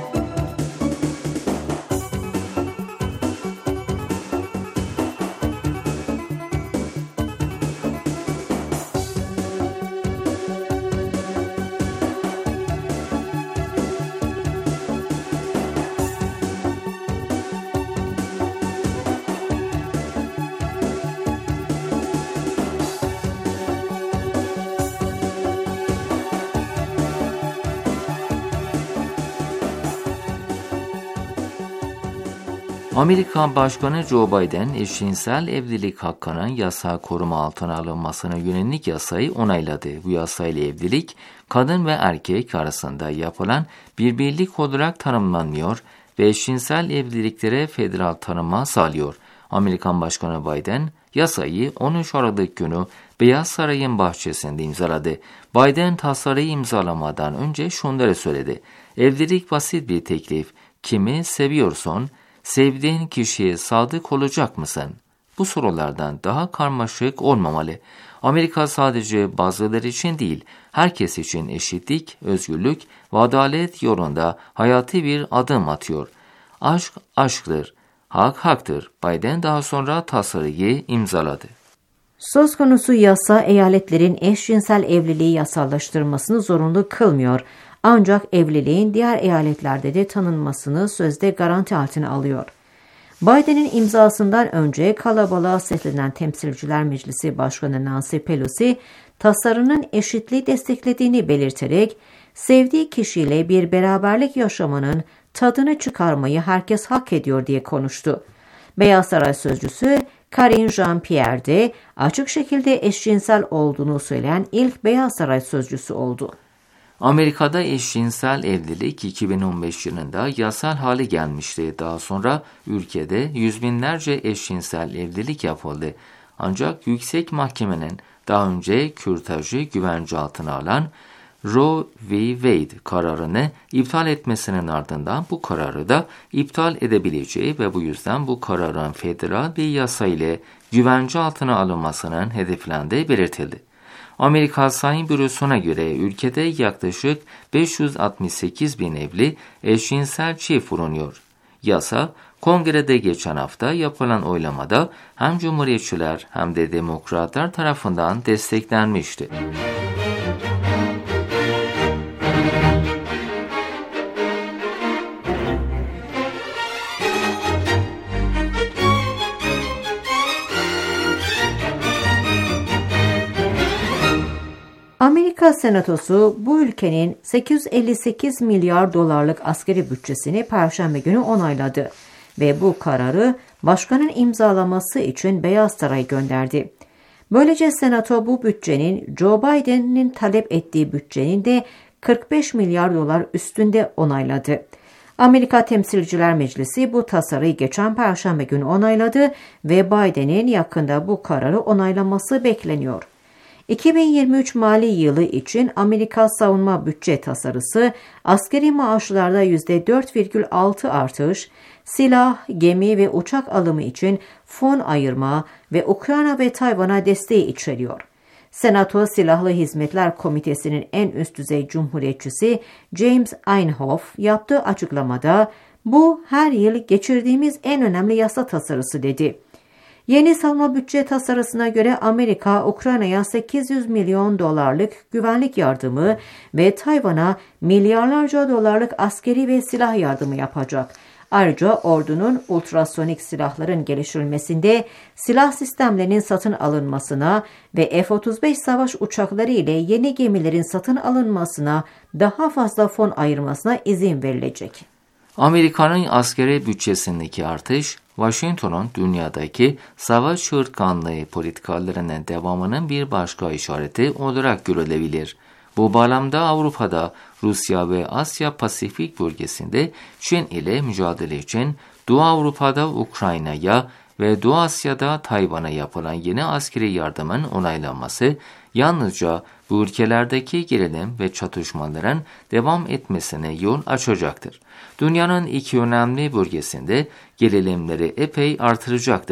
Amerikan Başkanı Joe Biden, eşcinsel evlilik hakkının yasa koruma altına alınmasına yönelik yasayı onayladı. Bu yasayla evlilik, kadın ve erkek arasında yapılan bir birlik olarak tanımlanmıyor ve eşcinsel evliliklere federal tanıma sağlıyor. Amerikan Başkanı Biden, yasayı 13 Aralık günü Beyaz Saray'ın bahçesinde imzaladı. Biden tasarıyı imzalamadan önce şunları söyledi. Evlilik basit bir teklif. Kimi seviyorsun? Sevdiğin kişiye sadık olacak mısın? Bu sorulardan daha karmaşık olmamalı. Amerika sadece bazıları için değil, herkes için eşitlik, özgürlük ve adalet yolunda hayati bir adım atıyor. Aşk, aşktır. Hak, haktır. Biden daha sonra tasarıyı imzaladı. Söz konusu yasa eyaletlerin eşcinsel evliliği yasallaştırmasını zorunlu kılmıyor. Ancak evliliğin diğer eyaletlerde de tanınmasını sözde garanti altına alıyor. Biden'in imzasından önce kalabalığa seslenen Temsilciler Meclisi Başkanı Nancy Pelosi, tasarının eşitliği desteklediğini belirterek, sevdiği kişiyle bir beraberlik yaşamanın tadını çıkarmayı herkes hak ediyor diye konuştu. Beyaz Saray Sözcüsü Karine Jean-Pierre de açık şekilde eşcinsel olduğunu söyleyen ilk Beyaz Saray Sözcüsü oldu. Amerika'da eşcinsel evlilik 2015 yılında yasal hale gelmişti. Daha sonra ülkede yüz binlerce eşcinsel evlilik yapıldı. Ancak Yüksek Mahkemenin daha önce kürtajı güvence altına alan Roe v. Wade kararını iptal etmesinin ardından bu kararı da iptal edebileceği ve bu yüzden bu kararın federal bir yasa ile güvence altına alınmasının hedeflendiği belirtildi. Amerika Sayın Bürosu'na göre ülkede yaklaşık 568 bin evli eşcinsel çift bulunuyor. Yasa, Kongrede geçen hafta yapılan oylamada hem Cumhuriyetçiler hem de Demokratlar tarafından desteklenmişti. Amerika Senatosu bu ülkenin 858 milyar dolarlık askeri bütçesini Perşembe günü onayladı ve bu kararı başkanın imzalaması için Beyaz Saray'a gönderdi. Böylece Senato bu bütçenin Joe Biden'in talep ettiği bütçenin de 45 milyar dolar üstünde onayladı. Amerika Temsilciler Meclisi bu tasarıyı geçen Perşembe günü onayladı ve Biden'in yakında bu kararı onaylaması bekleniyor. 2023 mali yılı için Amerika savunma bütçe tasarısı, askeri maaşlarda %4,6 artış, silah, gemi ve uçak alımı için fon ayırma ve Ukrayna ve Tayvan'a desteği içeriyor. Senato Silahlı Hizmetler Komitesi'nin en üst düzey cumhuriyetçisi James Inhofe yaptığı açıklamada, bu her yıl geçirdiğimiz en önemli yasa tasarısı dedi. Yeni savunma bütçe tasarısına göre Amerika, Ukrayna'ya 800 milyon dolarlık güvenlik yardımı ve Tayvan'a milyarlarca dolarlık askeri ve silah yardımı yapacak. Ayrıca ordunun ultrasonik silahların geliştirilmesinde, silah sistemlerinin satın alınmasına ve F-35 savaş uçakları ile yeni gemilerin satın alınmasına daha fazla fon ayırmasına izin verilecek. Amerika'nın askeri bütçesindeki artış, Washington'un dünyadaki savaş çığırtkanlığı politikalarının devamının bir başka işareti olarak görülebilir. Bu bağlamda Avrupa'da, Rusya ve Asya Pasifik bölgesinde Çin ile mücadele için Doğu Avrupa'da Ukrayna'ya ve Doğu Asya'da Tayvan'a yapılan yeni askeri yardımın onaylanması, yalnızca bu ülkelerdeki gerilim ve çatışmaların devam etmesine yol açacaktır. Dünyanın iki önemli bölgesinde gerilimleri epey artıracaktır.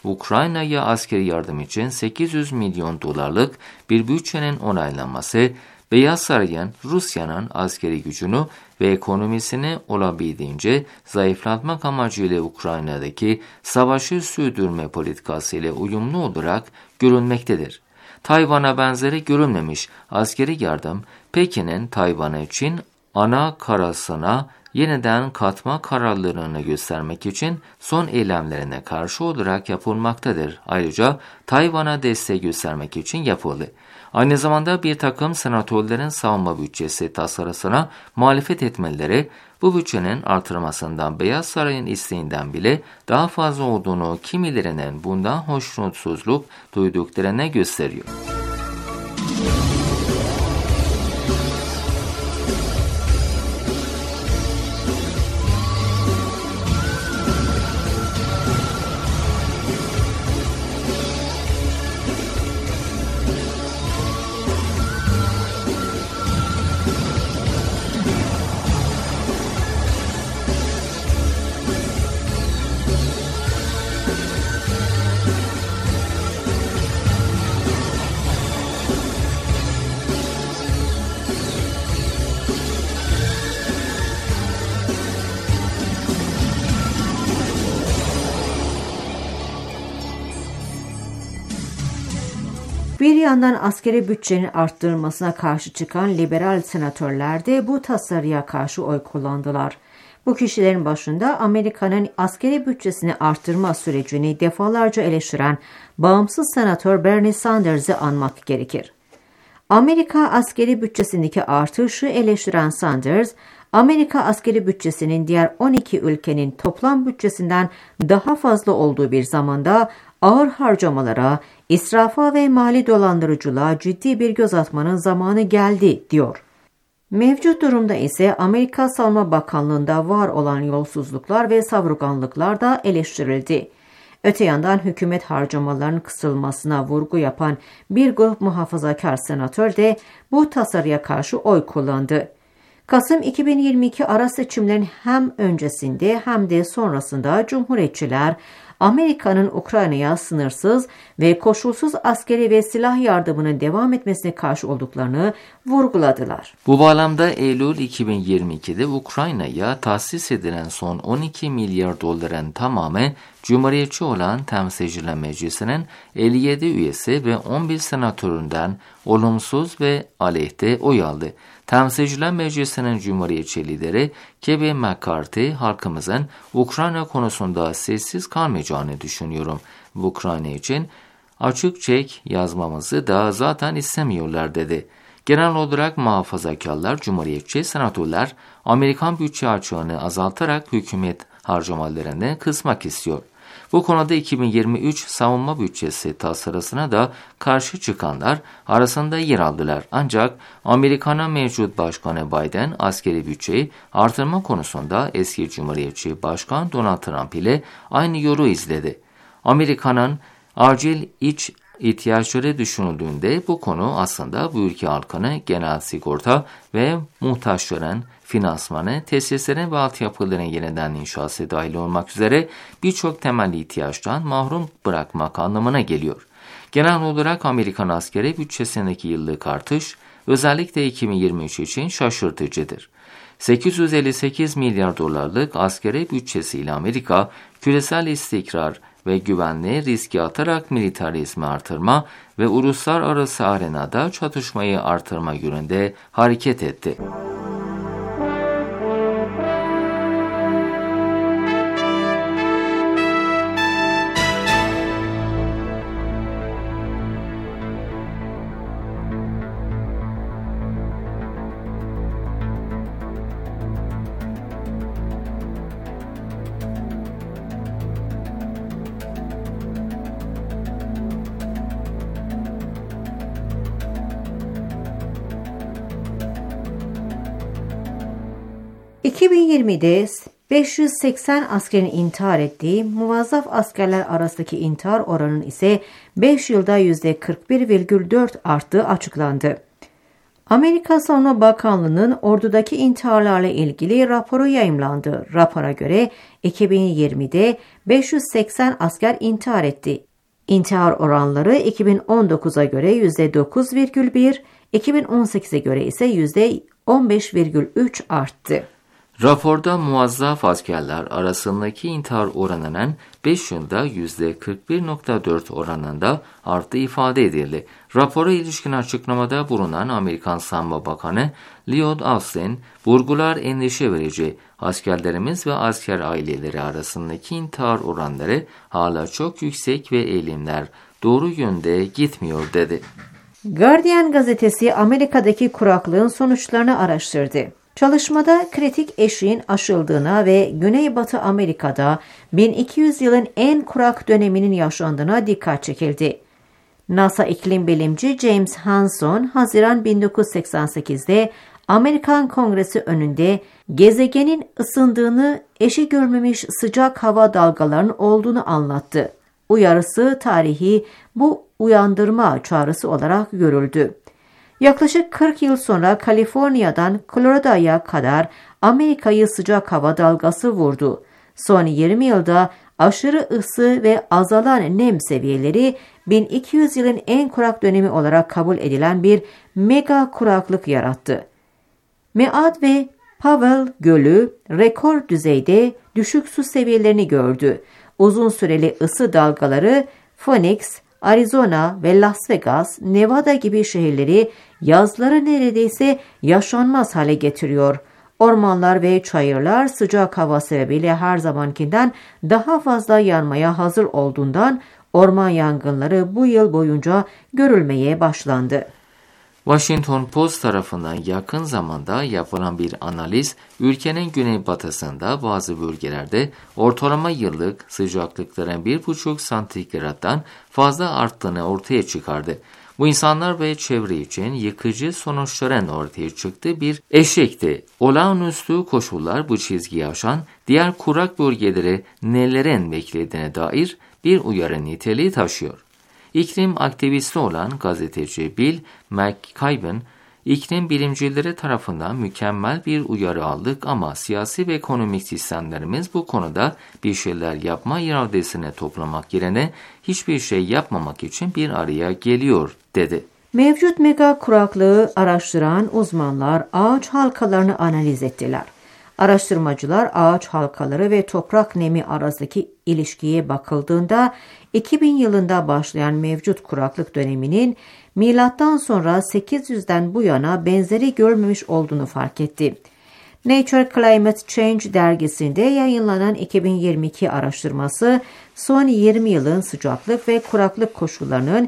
Ukrayna'ya askeri yardım için 800 milyon dolarlık bir bütçenin onaylanması, Beyaz Saray'ın Rusya'nın askeri gücünü ve ekonomisini olabildiğince zayıflatmak amacıyla Ukrayna'daki savaşı sürdürme politikası ile uyumlu olarak görülmektedir. Tayvan'a benzeri görülmemiş askeri yardım, Pekin'in Tayvan için ana karasına yeniden katma kararlarını göstermek için son eylemlerine karşı olarak yapılmaktadır. Ayrıca Tayvan'a destek göstermek için yapıldı. Aynı zamanda bir takım senatörlerin savunma bütçesi tasarısına muhalefet etmeleri, bu bütçenin artırmasından Beyaz Saray'ın isteğinden bile daha fazla olduğunu kimilerinin bundan hoşnutsuzluk duyduklarına gösteriyor. Bir yandan askeri bütçenin arttırılmasına karşı çıkan liberal senatörler de bu tasarıya karşı oy kullandılar. Bu kişilerin başında Amerika'nın askeri bütçesini arttırma sürecini defalarca eleştiren bağımsız senatör Bernie Sanders'ı anmak gerekir. Amerika askeri bütçesindeki artışı eleştiren Sanders, Amerika askeri bütçesinin diğer 12 ülkenin toplam bütçesinden daha fazla olduğu bir zamanda ağır harcamalara, israfa ve mali dolandırıcılığa ciddi bir göz atmanın zamanı geldi, diyor. Mevcut durumda ise Amerika Savunma Bakanlığı'nda var olan yolsuzluklar ve savurganlıklar da eleştirildi. Öte yandan hükümet harcamalarının kısılmasına vurgu yapan bir grup muhafazakar senatör de bu tasarıya karşı oy kullandı. Kasım 2022 ara seçimlerin hem öncesinde hem de sonrasında Cumhuriyetçiler, Amerika'nın Ukrayna'ya sınırsız ve koşulsuz askeri ve silah yardımının devam etmesine karşı olduklarını vurguladılar. Bu bağlamda Eylül 2022'de Ukrayna'ya tahsis edilen son 12 milyar doların tamamı Cumhuriyetçi olan Temsilciler Meclisi'nin 57 üyesi ve 11 senatöründen olumsuz ve aleyhte oy aldı. Temsilciler Meclisi'nin Cumhuriyetçi lideri Kevin McCarthy, halkımızın Ukrayna konusunda sessiz kalmayacağını düşünüyorum. Ukrayna için açık çek yazmamızı da zaten istemiyorlar, dedi. Genel olarak muhafazakarlar, Cumhuriyetçi senatörler Amerikan bütçe açığını azaltarak hükümet harcamalarını kısmak istiyor. Bu konuda 2023 savunma bütçesi tasarısına da karşı çıkanlar arasında yer aldılar. Ancak Amerika'nın mevcut başkanı Biden askeri bütçeyi artırma konusunda eski Cumhuriyetçi Başkan Donald Trump ile aynı yolu izledi. Amerika'nın acil iç ihtiyaçları düşünüldüğünde bu konu aslında bu ülke halkını genel sigorta ve muhtaçların finansmanı, tesislerin ve altyapıların yeniden inşası dahil olmak üzere birçok temel ihtiyaçtan mahrum bırakmak anlamına geliyor. Genel olarak Amerikan askeri bütçesindeki yıllık artış özellikle 2023 için şaşırtıcıdır. 858 milyar dolarlık askeri bütçesiyle Amerika, küresel istikrar ve güvenliği riske atarak militarizmi artırma ve uluslararası arenada çatışmayı artırma yönünde hareket etti. ...2020'de 580 askerin intihar ettiği, muvazzaf askerler arasındaki intihar oranının ise 5 yılda %41,4 arttığı açıklandı. Amerika Savunma Bakanlığı'nın ordudaki intiharlarla ilgili raporu yayımlandı. Rapora göre 2020'de 580 asker intihar etti. İntihar oranları 2019'a göre %9,1, 2018'e göre ise %15,3 arttı. Raporda muazzaf askerler arasındaki intihar oranının 5 yılda %41,4 oranında arttığı ifade edildi. Rapora ilişkin açıklamada bulunan Amerikan Savunma Bakanı Lloyd Austin, vurgular endişe verici, askerlerimiz ve asker aileleri arasındaki intihar oranları hala çok yüksek ve eğilimler doğru yönde gitmiyor dedi. Guardian gazetesi Amerika'daki kuraklığın sonuçlarını araştırdı. Çalışmada kritik eşiğin aşıldığına ve Güneybatı Amerika'da 1200 yılın en kurak döneminin yaşandığına dikkat çekildi. NASA iklim bilimci James Hansen, Haziran 1988'de Amerikan Kongresi önünde gezegenin ısındığını, eşi görmemiş sıcak hava dalgalarının olduğunu anlattı. Uyarısı tarihi bu uyandırma çağrısı olarak görüldü. Yaklaşık 40 yıl sonra Kaliforniya'dan Colorado'ya kadar Amerika'yı sıcak hava dalgası vurdu. Son 20 yılda aşırı ısı ve azalan nem seviyeleri 1200 yılın en kurak dönemi olarak kabul edilen bir mega kuraklık yarattı. Mead ve Powell Gölü rekor düzeyde düşük su seviyelerini gördü. Uzun süreli ısı dalgaları Phoenix, Arizona ve Las Vegas, Nevada gibi şehirleri yazları neredeyse yaşanmaz hale getiriyor. Ormanlar ve çayırlar sıcak hava sebebiyle her zamankinden daha fazla yanmaya hazır olduğundan orman yangınları bu yıl boyunca görülmeye başlandı. Washington Post tarafından yakın zamanda yapılan bir analiz, ülkenin güneybatısında bazı bölgelerde ortalama yıllık sıcaklıkların 1,5 santigrattan fazla arttığını ortaya çıkardı. Bu insanlar ve çevre için yıkıcı sonuçların ortaya çıktığı bir eşikti. Olağanüstü koşullar bu çizgiyi aşan diğer kurak bölgeleri nelerin beklediğine dair bir uyarı niteliği taşıyor. İklim aktivisti olan gazeteci Bill McKibben, iklim bilimcileri tarafından mükemmel bir uyarı aldık ama siyasi ve ekonomik sistemlerimiz bu konuda bir şeyler yapma iradesine toplamak yerine hiçbir şey yapmamak için bir araya geliyor, dedi. Mevcut mega kuraklığı araştıran uzmanlar ağaç halkalarını analiz ettiler. Araştırmacılar ağaç halkaları ve toprak nemi arasındaki ilişkiye bakıldığında 2000 yılında başlayan mevcut kuraklık döneminin milattan sonra 800'den bu yana benzeri görmemiş olduğunu fark etti. Nature Climate Change dergisinde yayınlanan 2022 araştırması son 20 yılın sıcaklık ve kuraklık koşullarının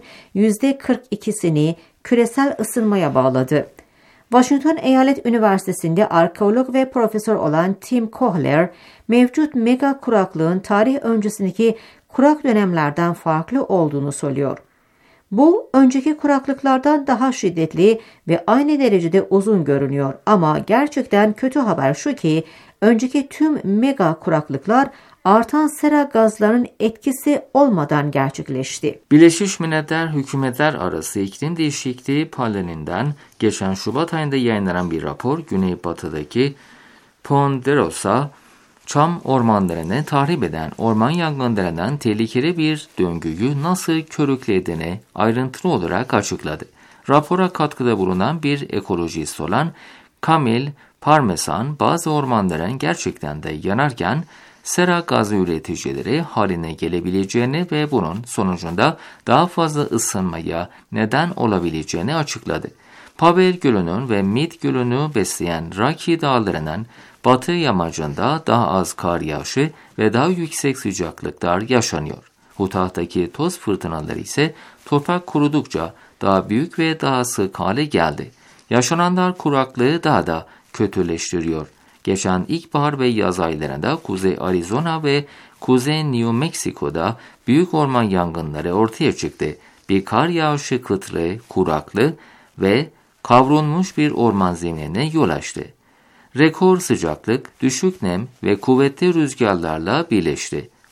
%42'sini küresel ısınmaya bağladı. Washington Eyalet Üniversitesi'nde arkeolog ve profesör olan Tim Kohler, mevcut mega kuraklığın tarih öncesindeki kurak dönemlerden farklı olduğunu söylüyor. Bu, önceki kuraklıklardan daha şiddetli ve aynı derecede uzun görünüyor ama gerçekten kötü haber şu ki, önceki tüm mega kuraklıklar artan sera gazlarının etkisi olmadan gerçekleşti. Birleşmiş Milletler Hükümetler Arası İklim Değişikliği Paneli'nden geçen Şubat ayında yayınlanan bir rapor, Güneybatı'daki Ponderosa çam ormanlarını tahrip eden orman yangınlarından tehlikeli bir döngüyü nasıl körüklediğini ayrıntılı olarak açıkladı. Rapora katkıda bulunan bir ekolojist olan Camille Parmesan, bazı ormanların gerçekten de yanarken sera gazı üreticileri haline gelebileceğini ve bunun sonucunda daha fazla ısınmaya neden olabileceğini açıkladı. Pavel Gölü'nün ve Mid Gölü'nü besleyen Rocky Dağları'nın batı yamacında daha az kar yağışı ve daha yüksek sıcaklıklar yaşanıyor. Utah'taki toz fırtınaları ise toprak kurudukça daha büyük ve daha sık hale geldi. Yaşananlar kuraklığı daha da kötüleştiriyor. Geçen ilkbahar ve yaz aylarında Kuzey Arizona ve Kuzey New Mexico'da büyük orman yangınları ortaya çıktı. Bir kar yağışı kıtlığı, kuraklığı ve kavrulmuş bir orman zeminine yol açtı. Rekor sıcaklık, düşük nem ve kuvvetli rüzgarlarla birleşti.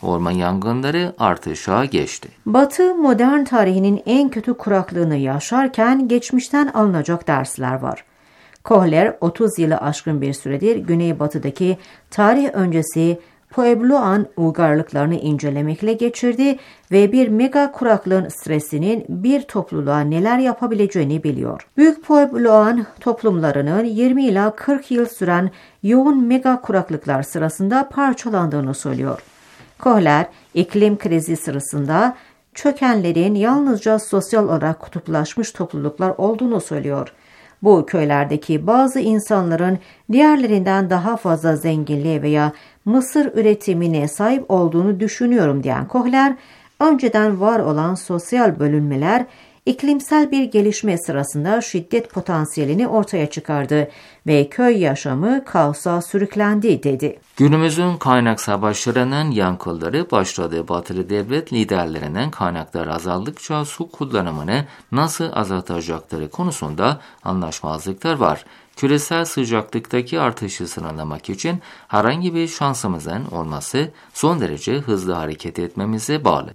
Orman yangınları artışa geçti. Batı modern tarihinin en kötü kuraklığını yaşarken geçmişten alınacak dersler var. Kohler 30 yılı aşkın bir süredir Güneybatı'daki tarih öncesi Puebloan uygarlıklarını incelemekle geçirdi ve bir mega kuraklığın stresinin bir topluluğa neler yapabileceğini biliyor. Büyük Puebloan toplumlarının 20 ila 40 yıl süren yoğun mega kuraklıklar sırasında parçalandığını söylüyor. Kohler, iklim krizi sırasında çökenlerin yalnızca sosyal olarak kutuplaşmış topluluklar olduğunu söylüyor. Bu köylerdeki bazı insanların diğerlerinden daha fazla zenginliğe veya mısır üretimine sahip olduğunu düşünüyorum diyen Kohler, önceden var olan sosyal bölünmeler iklimsel bir gelişme sırasında şiddet potansiyelini ortaya çıkardı ve köy yaşamı kaosa sürüklendi dedi. Günümüzün kaynak savaşlarının yankıları başladığı batılı devlet liderlerinden kaynaklar azaldıkça su kullanımını nasıl azaltacakları konusunda anlaşmazlıklar var. Küresel sıcaklıktaki artışı sınırlamak için herhangi bir şansımızın olması son derece hızlı hareket etmemize bağlı.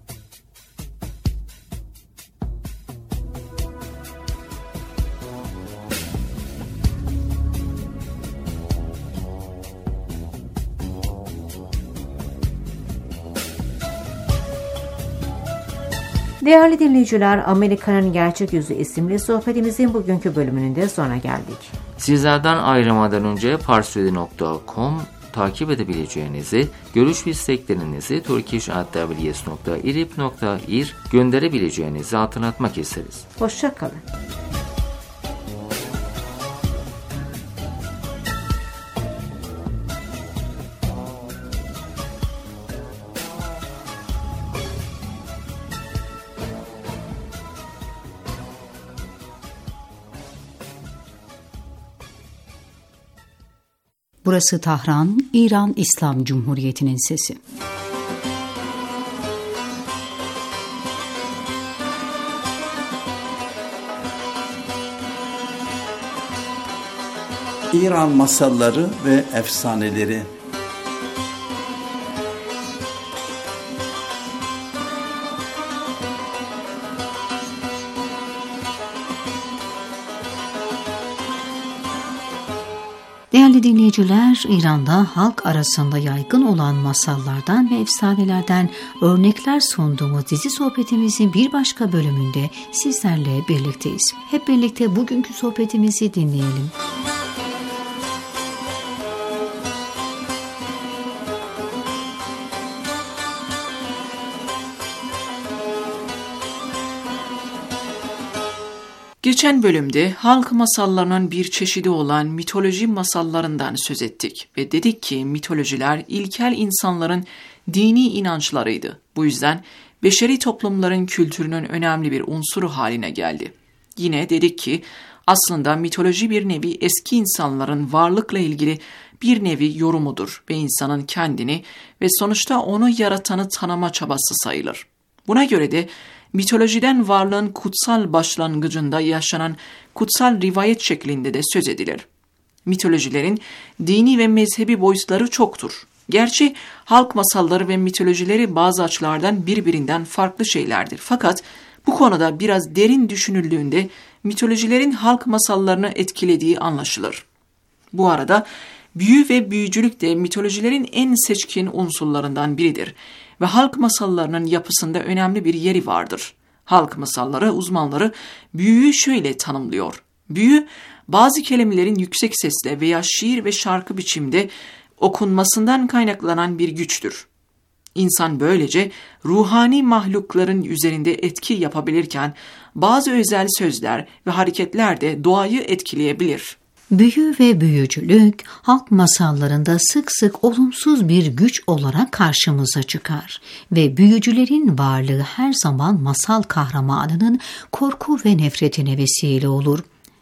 Değerli dinleyiciler, Amerika'nın Gerçek Yüzü isimli sohbetimizin bugünkü bölümünün de sonuna geldik. Sizlerden ayrılmadan önce parsvedi.com takip edebileceğinizi, görüş ve isteklerinizi turkish@ws.irib.ir gönderebileceğinizi hatırlatmak isteriz. Hoşça kalın. Burası Tahran, İran İslam Cumhuriyeti'nin sesi. İran masalları ve efsaneleri. Değerli dinleyiciler, İran'da halk arasında yaygın olan masallardan ve efsanelerden örnekler sunduğumuz dizi sohbetimizin bir başka bölümünde sizlerle birlikteyiz. Hep birlikte bugünkü sohbetimizi dinleyelim. Geçen bölümde halk masallarının bir çeşidi olan mitoloji masallarından söz ettik ve dedik ki mitolojiler ilkel insanların dini inançlarıydı. Bu yüzden beşeri toplumların kültürünün önemli bir unsuru haline geldi. Yine dedik ki aslında mitoloji bir nevi eski insanların varlıkla ilgili bir nevi yorumudur ve insanın kendini ve sonuçta onu yaratanı tanıma çabası sayılır. Buna göre de mitolojiden varlığın kutsal başlangıcında yaşanan kutsal rivayet şeklinde de söz edilir. Mitolojilerin dini ve mezhebi boyutları çoktur. Gerçi halk masalları ve mitolojileri bazı açılardan birbirinden farklı şeylerdir. Fakat bu konuda biraz derin düşünüldüğünde mitolojilerin halk masallarını etkilediği anlaşılır. Bu arada büyü ve büyücülük de mitolojilerin en seçkin unsurlarından biridir ve halk masallarının yapısında önemli bir yeri vardır. Halk masalları uzmanları büyüyü şöyle tanımlıyor. Büyü, bazı kelimelerin yüksek sesle veya şiir ve şarkı biçimde okunmasından kaynaklanan bir güçtür. İnsan böylece ruhani mahlukların üzerinde etki yapabilirken bazı özel sözler ve hareketler de doğayı etkileyebilir. Büyü ve büyücülük halk masallarında sık sık olumsuz bir güç olarak karşımıza çıkar ve büyücülerin varlığı her zaman masal kahramanının korku ve nefretine vesile olur.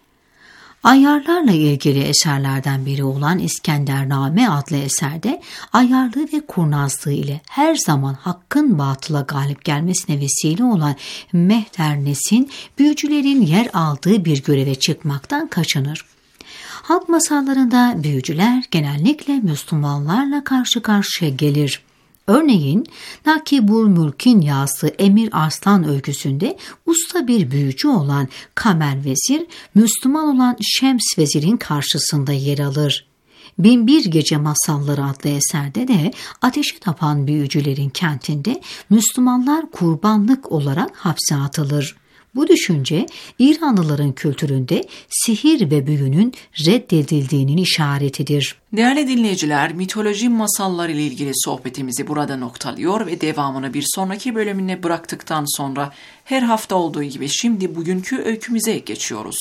Ayarlarla ilgili eserlerden biri olan İskendername adlı eserde ayarlığı ve kurnazlığı ile her zaman hakkın batıla galip gelmesine vesile olan Mehternes'in büyücülerin yer aldığı bir göreve çıkmaktan kaçınır. Halk masallarında büyücüler genellikle Müslümanlarla karşı karşıya gelir. Örneğin Nakibul Mülk'ün yazdığı Emir Arslan öyküsünde usta bir büyücü olan Kamer Vezir, Müslüman olan Şems Vezir'in karşısında yer alır. Binbir Gece Masalları adlı eserde de ateşe tapan büyücülerin kentinde Müslümanlar kurbanlık olarak hapse atılır. Bu düşünce İranlıların kültüründe sihir ve büyünün reddedildiğinin işaretidir. Değerli dinleyiciler, mitoloji masalları ile ilgili sohbetimizi burada noktalıyor ve devamını bir sonraki bölümüne bıraktıktan sonra her hafta olduğu gibi şimdi bugünkü öykümüze geçiyoruz.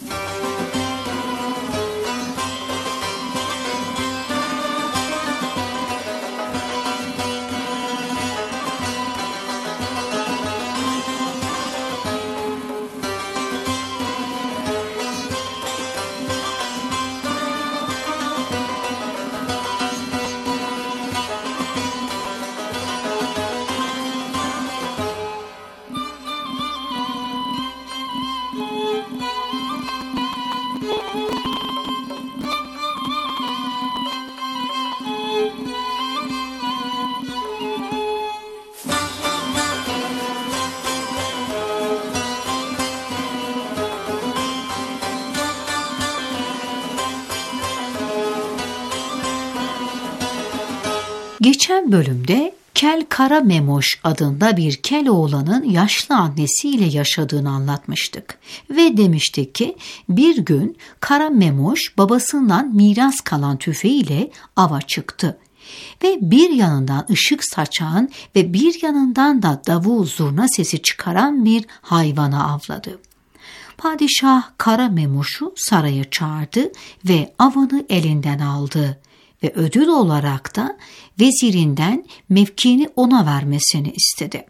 Geçen bölümde Kel Kara Memoş adında bir Keloğlan'ın yaşlı annesiyle yaşadığını anlatmıştık. Ve demiştik ki bir gün Kara Memoş babasından miras kalan tüfeğiyle ava çıktı. Ve bir yanından ışık saçan ve bir yanından da davul zurna sesi çıkaran bir hayvanı avladı. Padişah Kara Memoş'u saraya çağırdı ve avını elinden aldı. Ve ödül olarak da vezirinden mevkini ona vermesini istedi.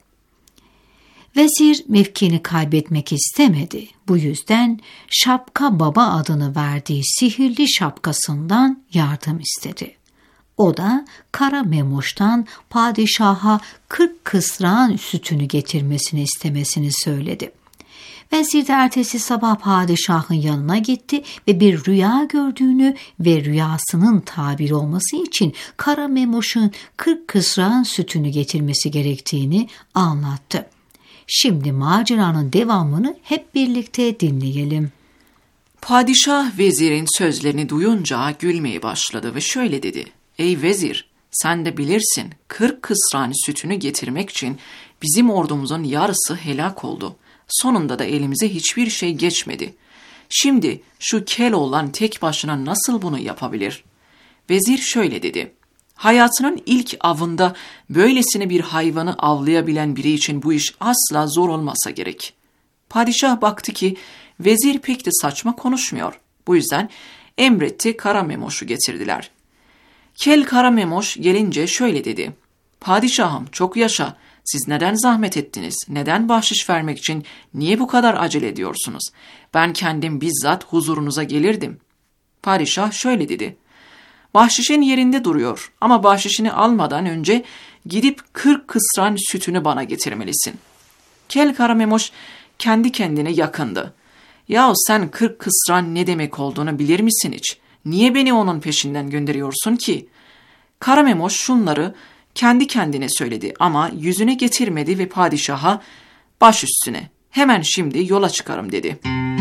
Vezir mevkini kaybetmek istemedi. Bu yüzden Şapka Baba adını verdiği sihirli şapkasından yardım istedi. O da Kara Memoş'tan padişaha 40 kısrağın sütünü getirmesini istemesini söyledi. Vezir de ertesi sabah padişahın yanına gitti ve bir rüya gördüğünü ve rüyasının tabir olması için Kara Memoş'un 40 kısrağın sütünü getirmesi gerektiğini anlattı. Şimdi maceranın devamını hep birlikte dinleyelim. Padişah vezirin sözlerini duyunca gülmeye başladı ve şöyle dedi. Ey vezir, sen de bilirsin 40 kısrağın sütünü getirmek için bizim ordumuzun yarısı helak oldu. Sonunda da elimize hiçbir şey geçmedi. Şimdi şu Keloğlan tek başına nasıl bunu yapabilir? Vezir şöyle dedi. Hayatının ilk avında böylesine bir hayvanı avlayabilen biri için bu iş asla zor olmasa gerek. Padişah baktı ki vezir pek de saçma konuşmuyor. Bu yüzden emretti Kara Memoş'u getirdiler. Kel Kara Memoş gelince şöyle dedi. Padişahım çok yaşa. Siz neden zahmet ettiniz? Neden bahşiş vermek için niye bu kadar acele ediyorsunuz? Ben kendim bizzat huzurunuza gelirdim. Padişah şöyle dedi. Bahşişin yerinde duruyor ama bahşişini almadan önce gidip 40 kısran sütünü bana getirmelisin. Kel Kara Memoş kendi kendine yakındı. Yahu sen 40 kısran ne demek olduğunu bilir misin hiç? Niye beni onun peşinden gönderiyorsun ki? Kara Memoş şunları kendi kendine söyledi ama yüzüne getirmedi ve padişaha baş üstüne hemen şimdi yola çıkarım dedi.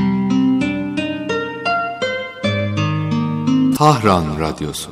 Tahran Radyosu.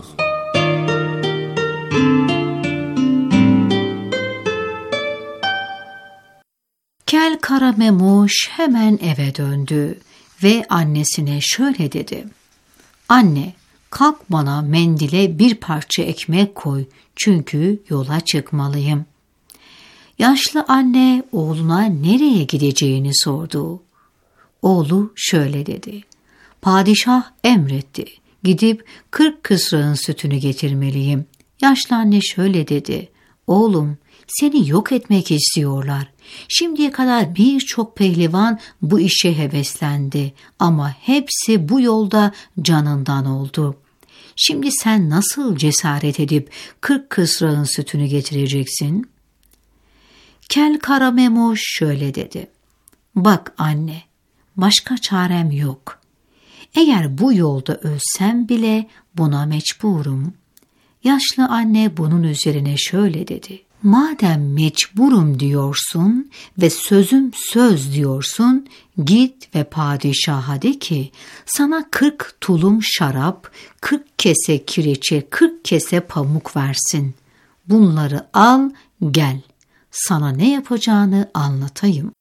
Kel Kara Memoş hemen eve döndü ve annesine şöyle dedi. Anne, kalk bana mendile bir parça ekmek koy çünkü yola çıkmalıyım. Yaşlı anne oğluna nereye gideceğini sordu. Oğlu şöyle dedi. Padişah emretti. Gidip 40 kısrağın sütünü getirmeliyim. Yaşlı anne şöyle dedi. Oğlum, seni yok etmek istiyorlar. Şimdiye kadar birçok pehlivan bu işe heveslendi ama hepsi bu yolda canından oldu. Şimdi sen nasıl cesaret edip 40 kısrağın sütünü getireceksin? Kel Kara Memoş şöyle dedi. Bak anne, başka çarem yok. Eğer bu yolda ölsem bile buna mecburum. Yaşlı anne bunun üzerine şöyle dedi: "Madem mecburum diyorsun ve sözüm söz diyorsun, git ve padişaha de ki sana 40 tulum şarap, 40 kese kireçe, 40 kese pamuk versin. Bunları al gel, sana ne yapacağını anlatayım."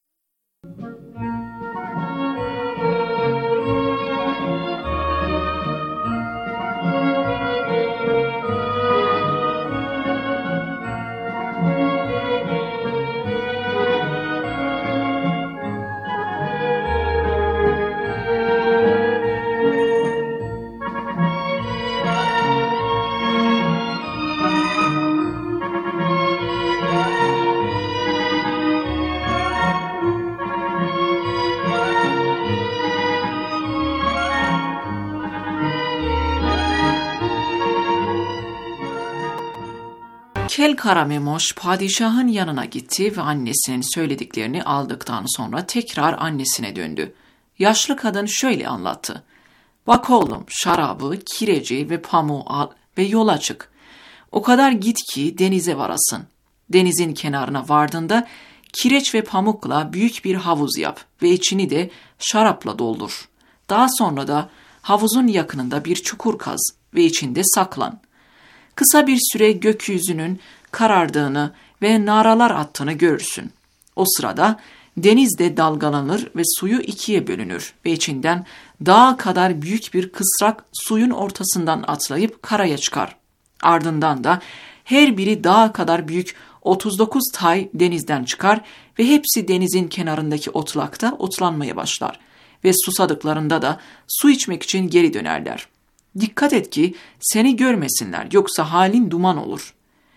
Kel Karamemoş padişahın yanına gitti ve annesinin söylediklerini aldıktan sonra tekrar annesine döndü. Yaşlı kadın şöyle anlattı: "Bak oğlum, şarabı, kireci ve pamuğu al ve yola çık. O kadar git ki denize varasın. Denizin kenarına vardığında kireç ve pamukla büyük bir havuz yap ve içini de şarapla doldur. Daha sonra da havuzun yakınında bir çukur kaz ve içinde saklan. Kısa bir süre gökyüzünün karardığını ve naralar attığını görürsün. O sırada deniz de dalgalanır ve suyu ikiye bölünür ve içinden dağa kadar büyük bir kısrak suyun ortasından atlayıp karaya çıkar. Ardından da her biri dağa kadar büyük 39 tay denizden çıkar ve hepsi denizin kenarındaki otlakta otlanmaya başlar ve susadıklarında da su içmek için geri dönerler. Dikkat et ki seni görmesinler, yoksa halin duman olur.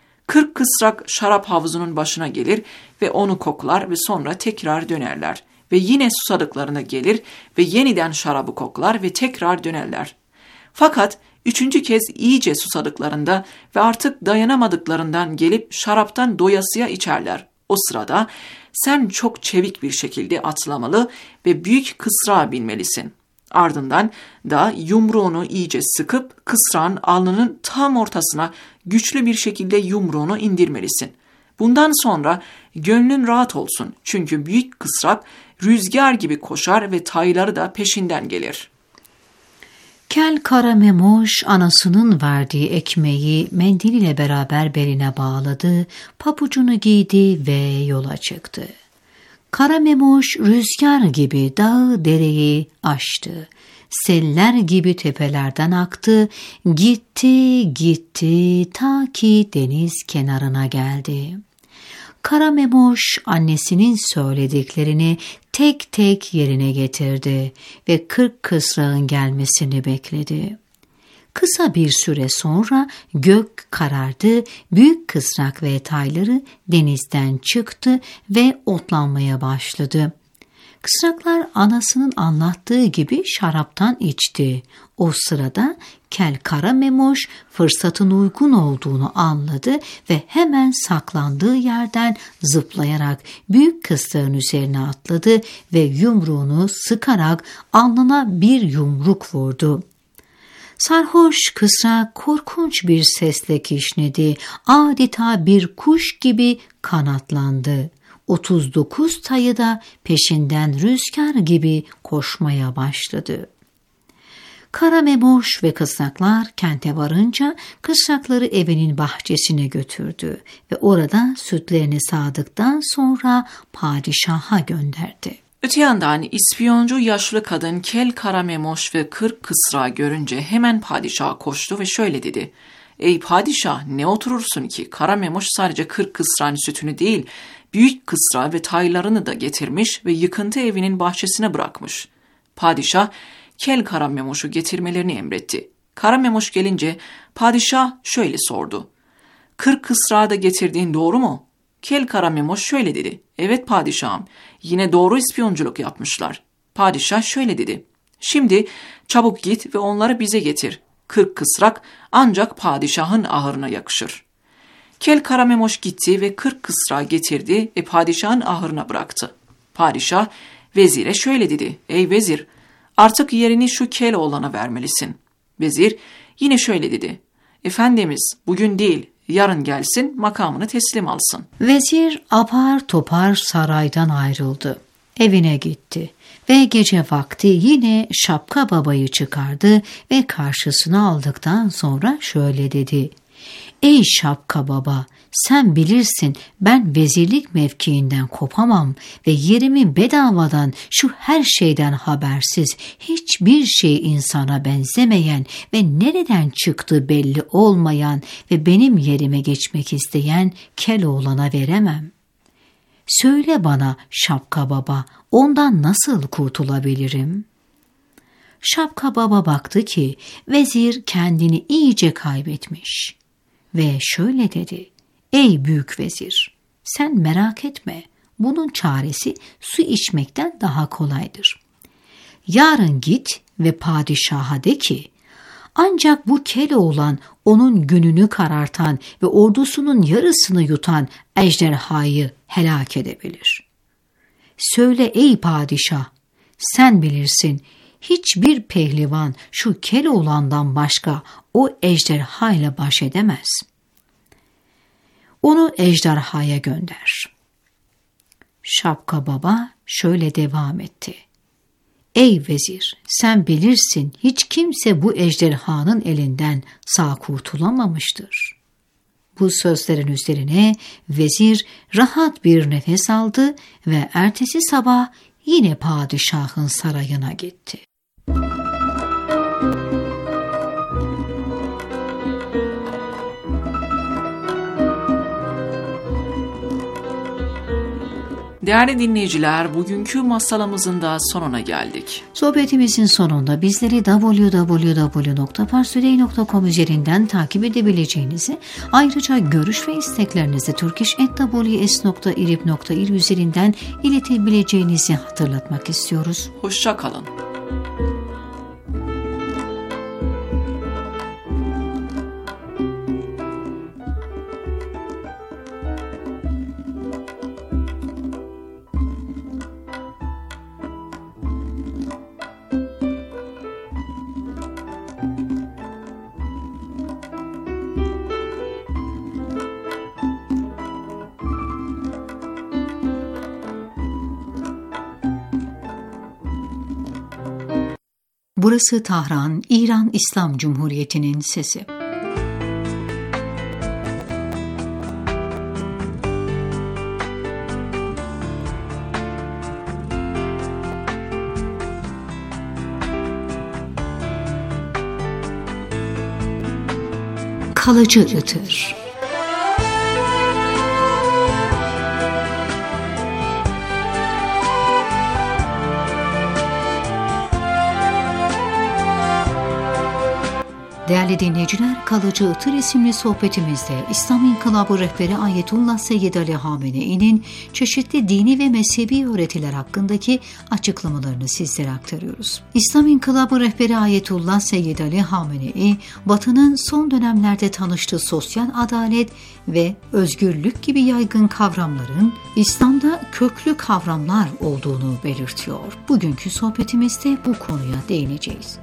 40 kısrak şarap havuzunun başına gelir ve onu koklar ve sonra tekrar dönerler. Ve yine susadıklarına gelir ve yeniden şarabı koklar ve tekrar dönerler. Fakat 3. kez iyice susadıklarında ve artık dayanamadıklarından gelip şaraptan doyasıya içerler. O sırada sen çok çevik bir şekilde atlamalı ve büyük kısrağa binmelisin. Ardından da yumruğunu iyice sıkıp kısrağın alnının tam ortasına güçlü bir şekilde yumruğunu indirmelisin. Bundan sonra gönlün rahat olsun, çünkü büyük kısrak rüzgar gibi koşar ve tayları da peşinden gelir." Kel Karamemoş anasının verdiği ekmeği mendiliyle beraber beline bağladı, pabucunu giydi ve yola çıktı. Karamemoş rüzgar gibi dağı dereyi aştı. Seller gibi tepelerden aktı, gitti ta ki deniz kenarına geldi. Karamemoş annesinin söylediklerini tek tek yerine getirdi ve 40 kısrağın gelmesini bekledi. Kısa bir süre sonra gök karardı, büyük kısrak ve tayları denizden çıktı ve otlanmaya başladı. Kısraklar anasının anlattığı gibi şaraptan içti. O sırada Kel Karamemoş fırsatın uygun olduğunu anladı ve hemen saklandığı yerden zıplayarak büyük kısrağın üzerine atladı ve yumruğunu sıkarak alnına bir yumruk vurdu. Sarhoş kısrak korkunç bir sesle kişnedi, adeta bir kuş gibi kanatlandı. 39 tayı da peşinden rüzgar gibi koşmaya başladı. Karamemoş ve kısraklar kente varınca kısrakları evinin bahçesine götürdü ve orada sütlerini sağdıktan sonra padişaha gönderdi. Öte yandan ispiyoncu yaşlı kadın Kel Karamemoş ve 40 kısrağı görünce hemen padişaha koştu ve şöyle dedi: "Ey padişah, ne oturursun ki? Karamemoş sadece 40 kısrağın sütünü değil, büyük kısrağı ve taylarını da getirmiş ve yıkıntı evinin bahçesine bırakmış." Padişah Kel Karamemoş'u getirmelerini emretti. Karamemoş gelince padişah şöyle sordu: "40 kısrağı da getirdiğin doğru mu?" Kel Karamemoş şöyle dedi: "Evet padişahım, yine doğru ispiyonculuk yapmışlar." Padişah şöyle dedi: "Şimdi çabuk git ve onları bize getir. 40 kısrak ancak padişahın ahırına yakışır." Kel Karamemoş gitti ve 40 kısrağı getirdi ve padişahın ahırına bıraktı. Padişah vezire şöyle dedi: "Ey vezir, artık yerini şu kel oğlana vermelisin." Vezir yine şöyle dedi: Efendimiz bugün değil, yarın gelsin, makamını teslim alsın. Vezir apar topar saraydan ayrıldı. Evine gitti ve gece vakti yine Şapka Baba'yı çıkardı ve karşısına aldıktan sonra şöyle dedi: Ey Şapka Baba, sen bilirsin ben vezirlik mevkiinden kopamam ve yerimi bedavadan şu her şeyden habersiz, hiçbir şey insana benzemeyen ve nereden çıktığı belli olmayan ve benim yerime geçmek isteyen Keloğlan'a veremem. Söyle bana Şapka Baba, ondan nasıl kurtulabilirim? Şapka Baba baktı ki vezir kendini iyice kaybetmiş ve şöyle dedi: Ey büyük vezir, sen merak etme, bunun çaresi su içmekten daha kolaydır. Yarın git ve padişaha de ki, ancak bu Keloğlan onun gününü karartan ve ordusunun yarısını yutan ejderhayı helak edebilir. Söyle ey padişah, sen bilirsin, hiçbir pehlivan şu Keloğlan'dan başka o ejderhayla baş edemez. Onu ejderhaya gönder. Şapka Baba şöyle devam etti: Ey vezir, sen bilirsin, hiç kimse bu ejderhanın elinden sağ kurtulamamıştır. Bu sözlerin üzerine vezir rahat bir nefes aldı ve ertesi sabah yine padişahın sarayına gitti. Değerli dinleyiciler, bugünkü masalımızın da sonuna geldik. Sohbetimizin sonunda bizleri www.parstoday.com üzerinden takip edebileceğinizi, ayrıca görüş ve isteklerinizi turkish@ws.irib.ir üzerinden iletebileceğinizi hatırlatmak istiyoruz. Hoşça kalın. Burası Tahran, İran İslam Cumhuriyeti'nin sesi. Kalıcı ıtır. Değerli dinleyiciler, Kalıcı Itır isimli sohbetimizde İslam İnkılabı rehberi Ayetullah Seyyid Ali Hamenei'nin çeşitli dini ve mezhebi öğretiler hakkındaki açıklamalarını sizlere aktarıyoruz. İslam İnkılabı rehberi Ayetullah Seyyid Ali Hamenei, Batı'nın son dönemlerde tanıştığı sosyal adalet ve özgürlük gibi yaygın kavramların İslam'da köklü kavramlar olduğunu belirtiyor. Bugünkü sohbetimizde bu konuya değineceğiz.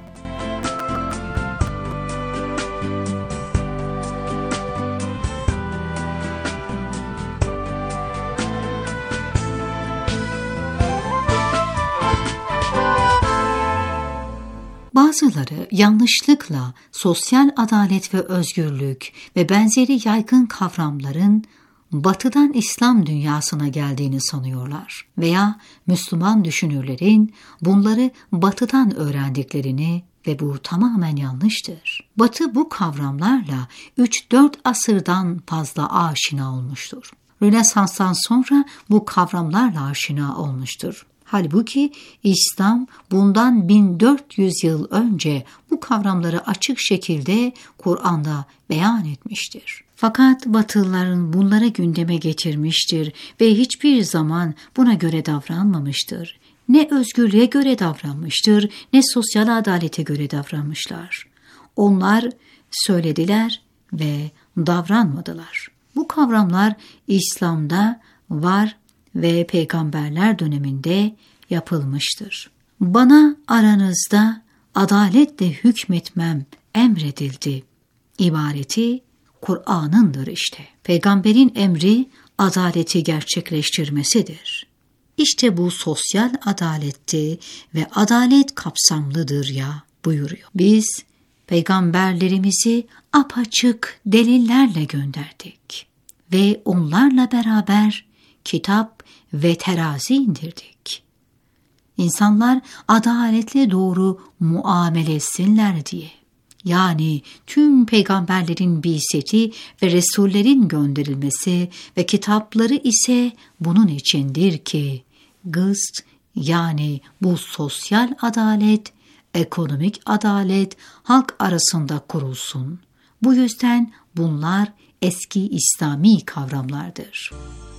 Bazıları yanlışlıkla sosyal adalet ve özgürlük ve benzeri yaygın kavramların Batı'dan İslam dünyasına geldiğini sanıyorlar veya Müslüman düşünürlerin bunları Batı'dan öğrendiklerini ve bu tamamen yanlıştır. Batı bu kavramlarla 3-4 asırdan fazla aşina olmuştur. Rönesans'tan sonra bu kavramlarla aşina olmuştur. Halbuki İslam bundan 1400 yıl önce bu kavramları açık şekilde Kur'an'da beyan etmiştir. Fakat Batılıların bunları gündeme getirmiştir ve hiçbir zaman buna göre davranmamıştır. Ne özgürlüğe göre davranmıştır, ne sosyal adalete göre davranmışlar. Onlar söylediler ve davranmadılar. Bu kavramlar İslam'da var ve peygamberler döneminde yapılmıştır. Bana aranızda adaletle hükmetmem emredildi. ibareti Kur'an'ındır işte. Peygamberin emri adaleti gerçekleştirmesidir. İşte bu sosyal adaletti ve adalet kapsamlıdır ya buyuruyor. Biz peygamberlerimizi apaçık delillerle gönderdik ve onlarla beraber kitap ve terazi indirdik. İnsanlar adaletle doğru muamele etsinler diye. Yani tüm peygamberlerin bi'seti ve resullerin gönderilmesi ve kitapları ise bunun içindir ki gıst yani bu sosyal adalet, ekonomik adalet halk arasında kurulsun. Bu yüzden bunlar eski İslami kavramlardır.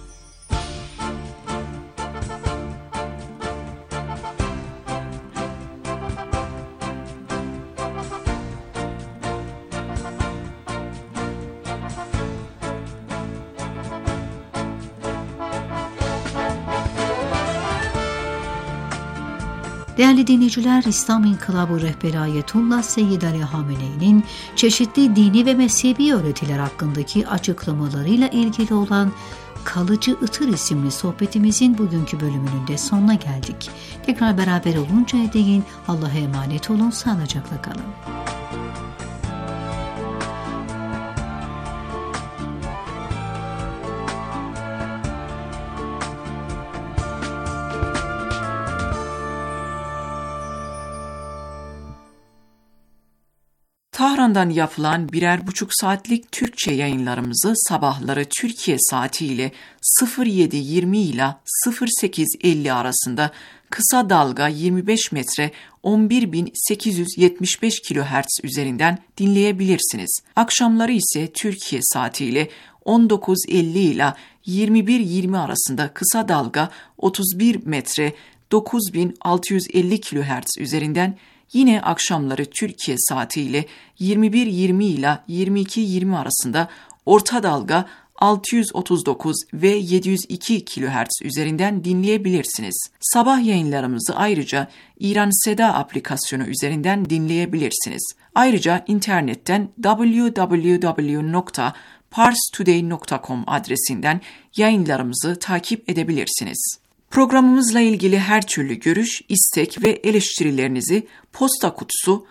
Değerli dinleyiciler, İslam İnkılabı rehberi Ayetullah Seyyid Ali Hamene'nin çeşitli dini ve mezhebi öğretiler hakkındaki açıklamalarıyla ilgili olan Kalıcı Itır isimli sohbetimizin bugünkü bölümünün de sonuna geldik. Tekrar beraber oluncaya değin Allah'a emanet olun, sağlıcakla kalın. Tahran'dan yapılan 1,5 saatlik Türkçe yayınlarımızı sabahları Türkiye saatiyle 07:20 ile 08:50 arasında kısa dalga 25 metre 11.875 kHz üzerinden dinleyebilirsiniz. Akşamları ise Türkiye saatiyle 19:50 ile 21:20 arasında kısa dalga 31 metre 9.650 kHz üzerinden yine akşamları Türkiye saatiyle 21:20 ile 22:20 arasında orta dalga 639 ve 702 kHz üzerinden dinleyebilirsiniz. Sabah yayınlarımızı ayrıca İran Seda aplikasyonu üzerinden dinleyebilirsiniz. Ayrıca internetten www.parstoday.com adresinden yayınlarımızı takip edebilirsiniz. Programımızla ilgili her türlü görüş, istek ve eleştirilerinizi posta kutusu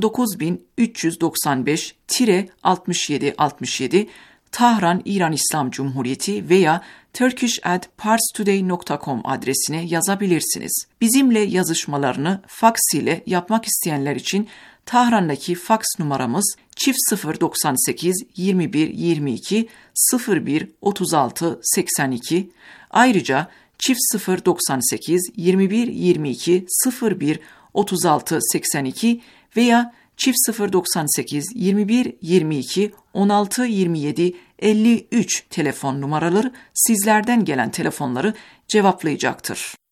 19395-6767 Tahran İran İslam Cumhuriyeti veya turkish@parstoday.com adresine yazabilirsiniz. Bizimle yazışmalarını faks ile yapmak isteyenler için Tahran'daki faks numaramız +098 21 22 01 36 82. Ayrıca +098 21 22 01 36 82 veya +098 21 22 16 27 53 telefon numaraları sizlerden gelen telefonları cevaplayacaktır.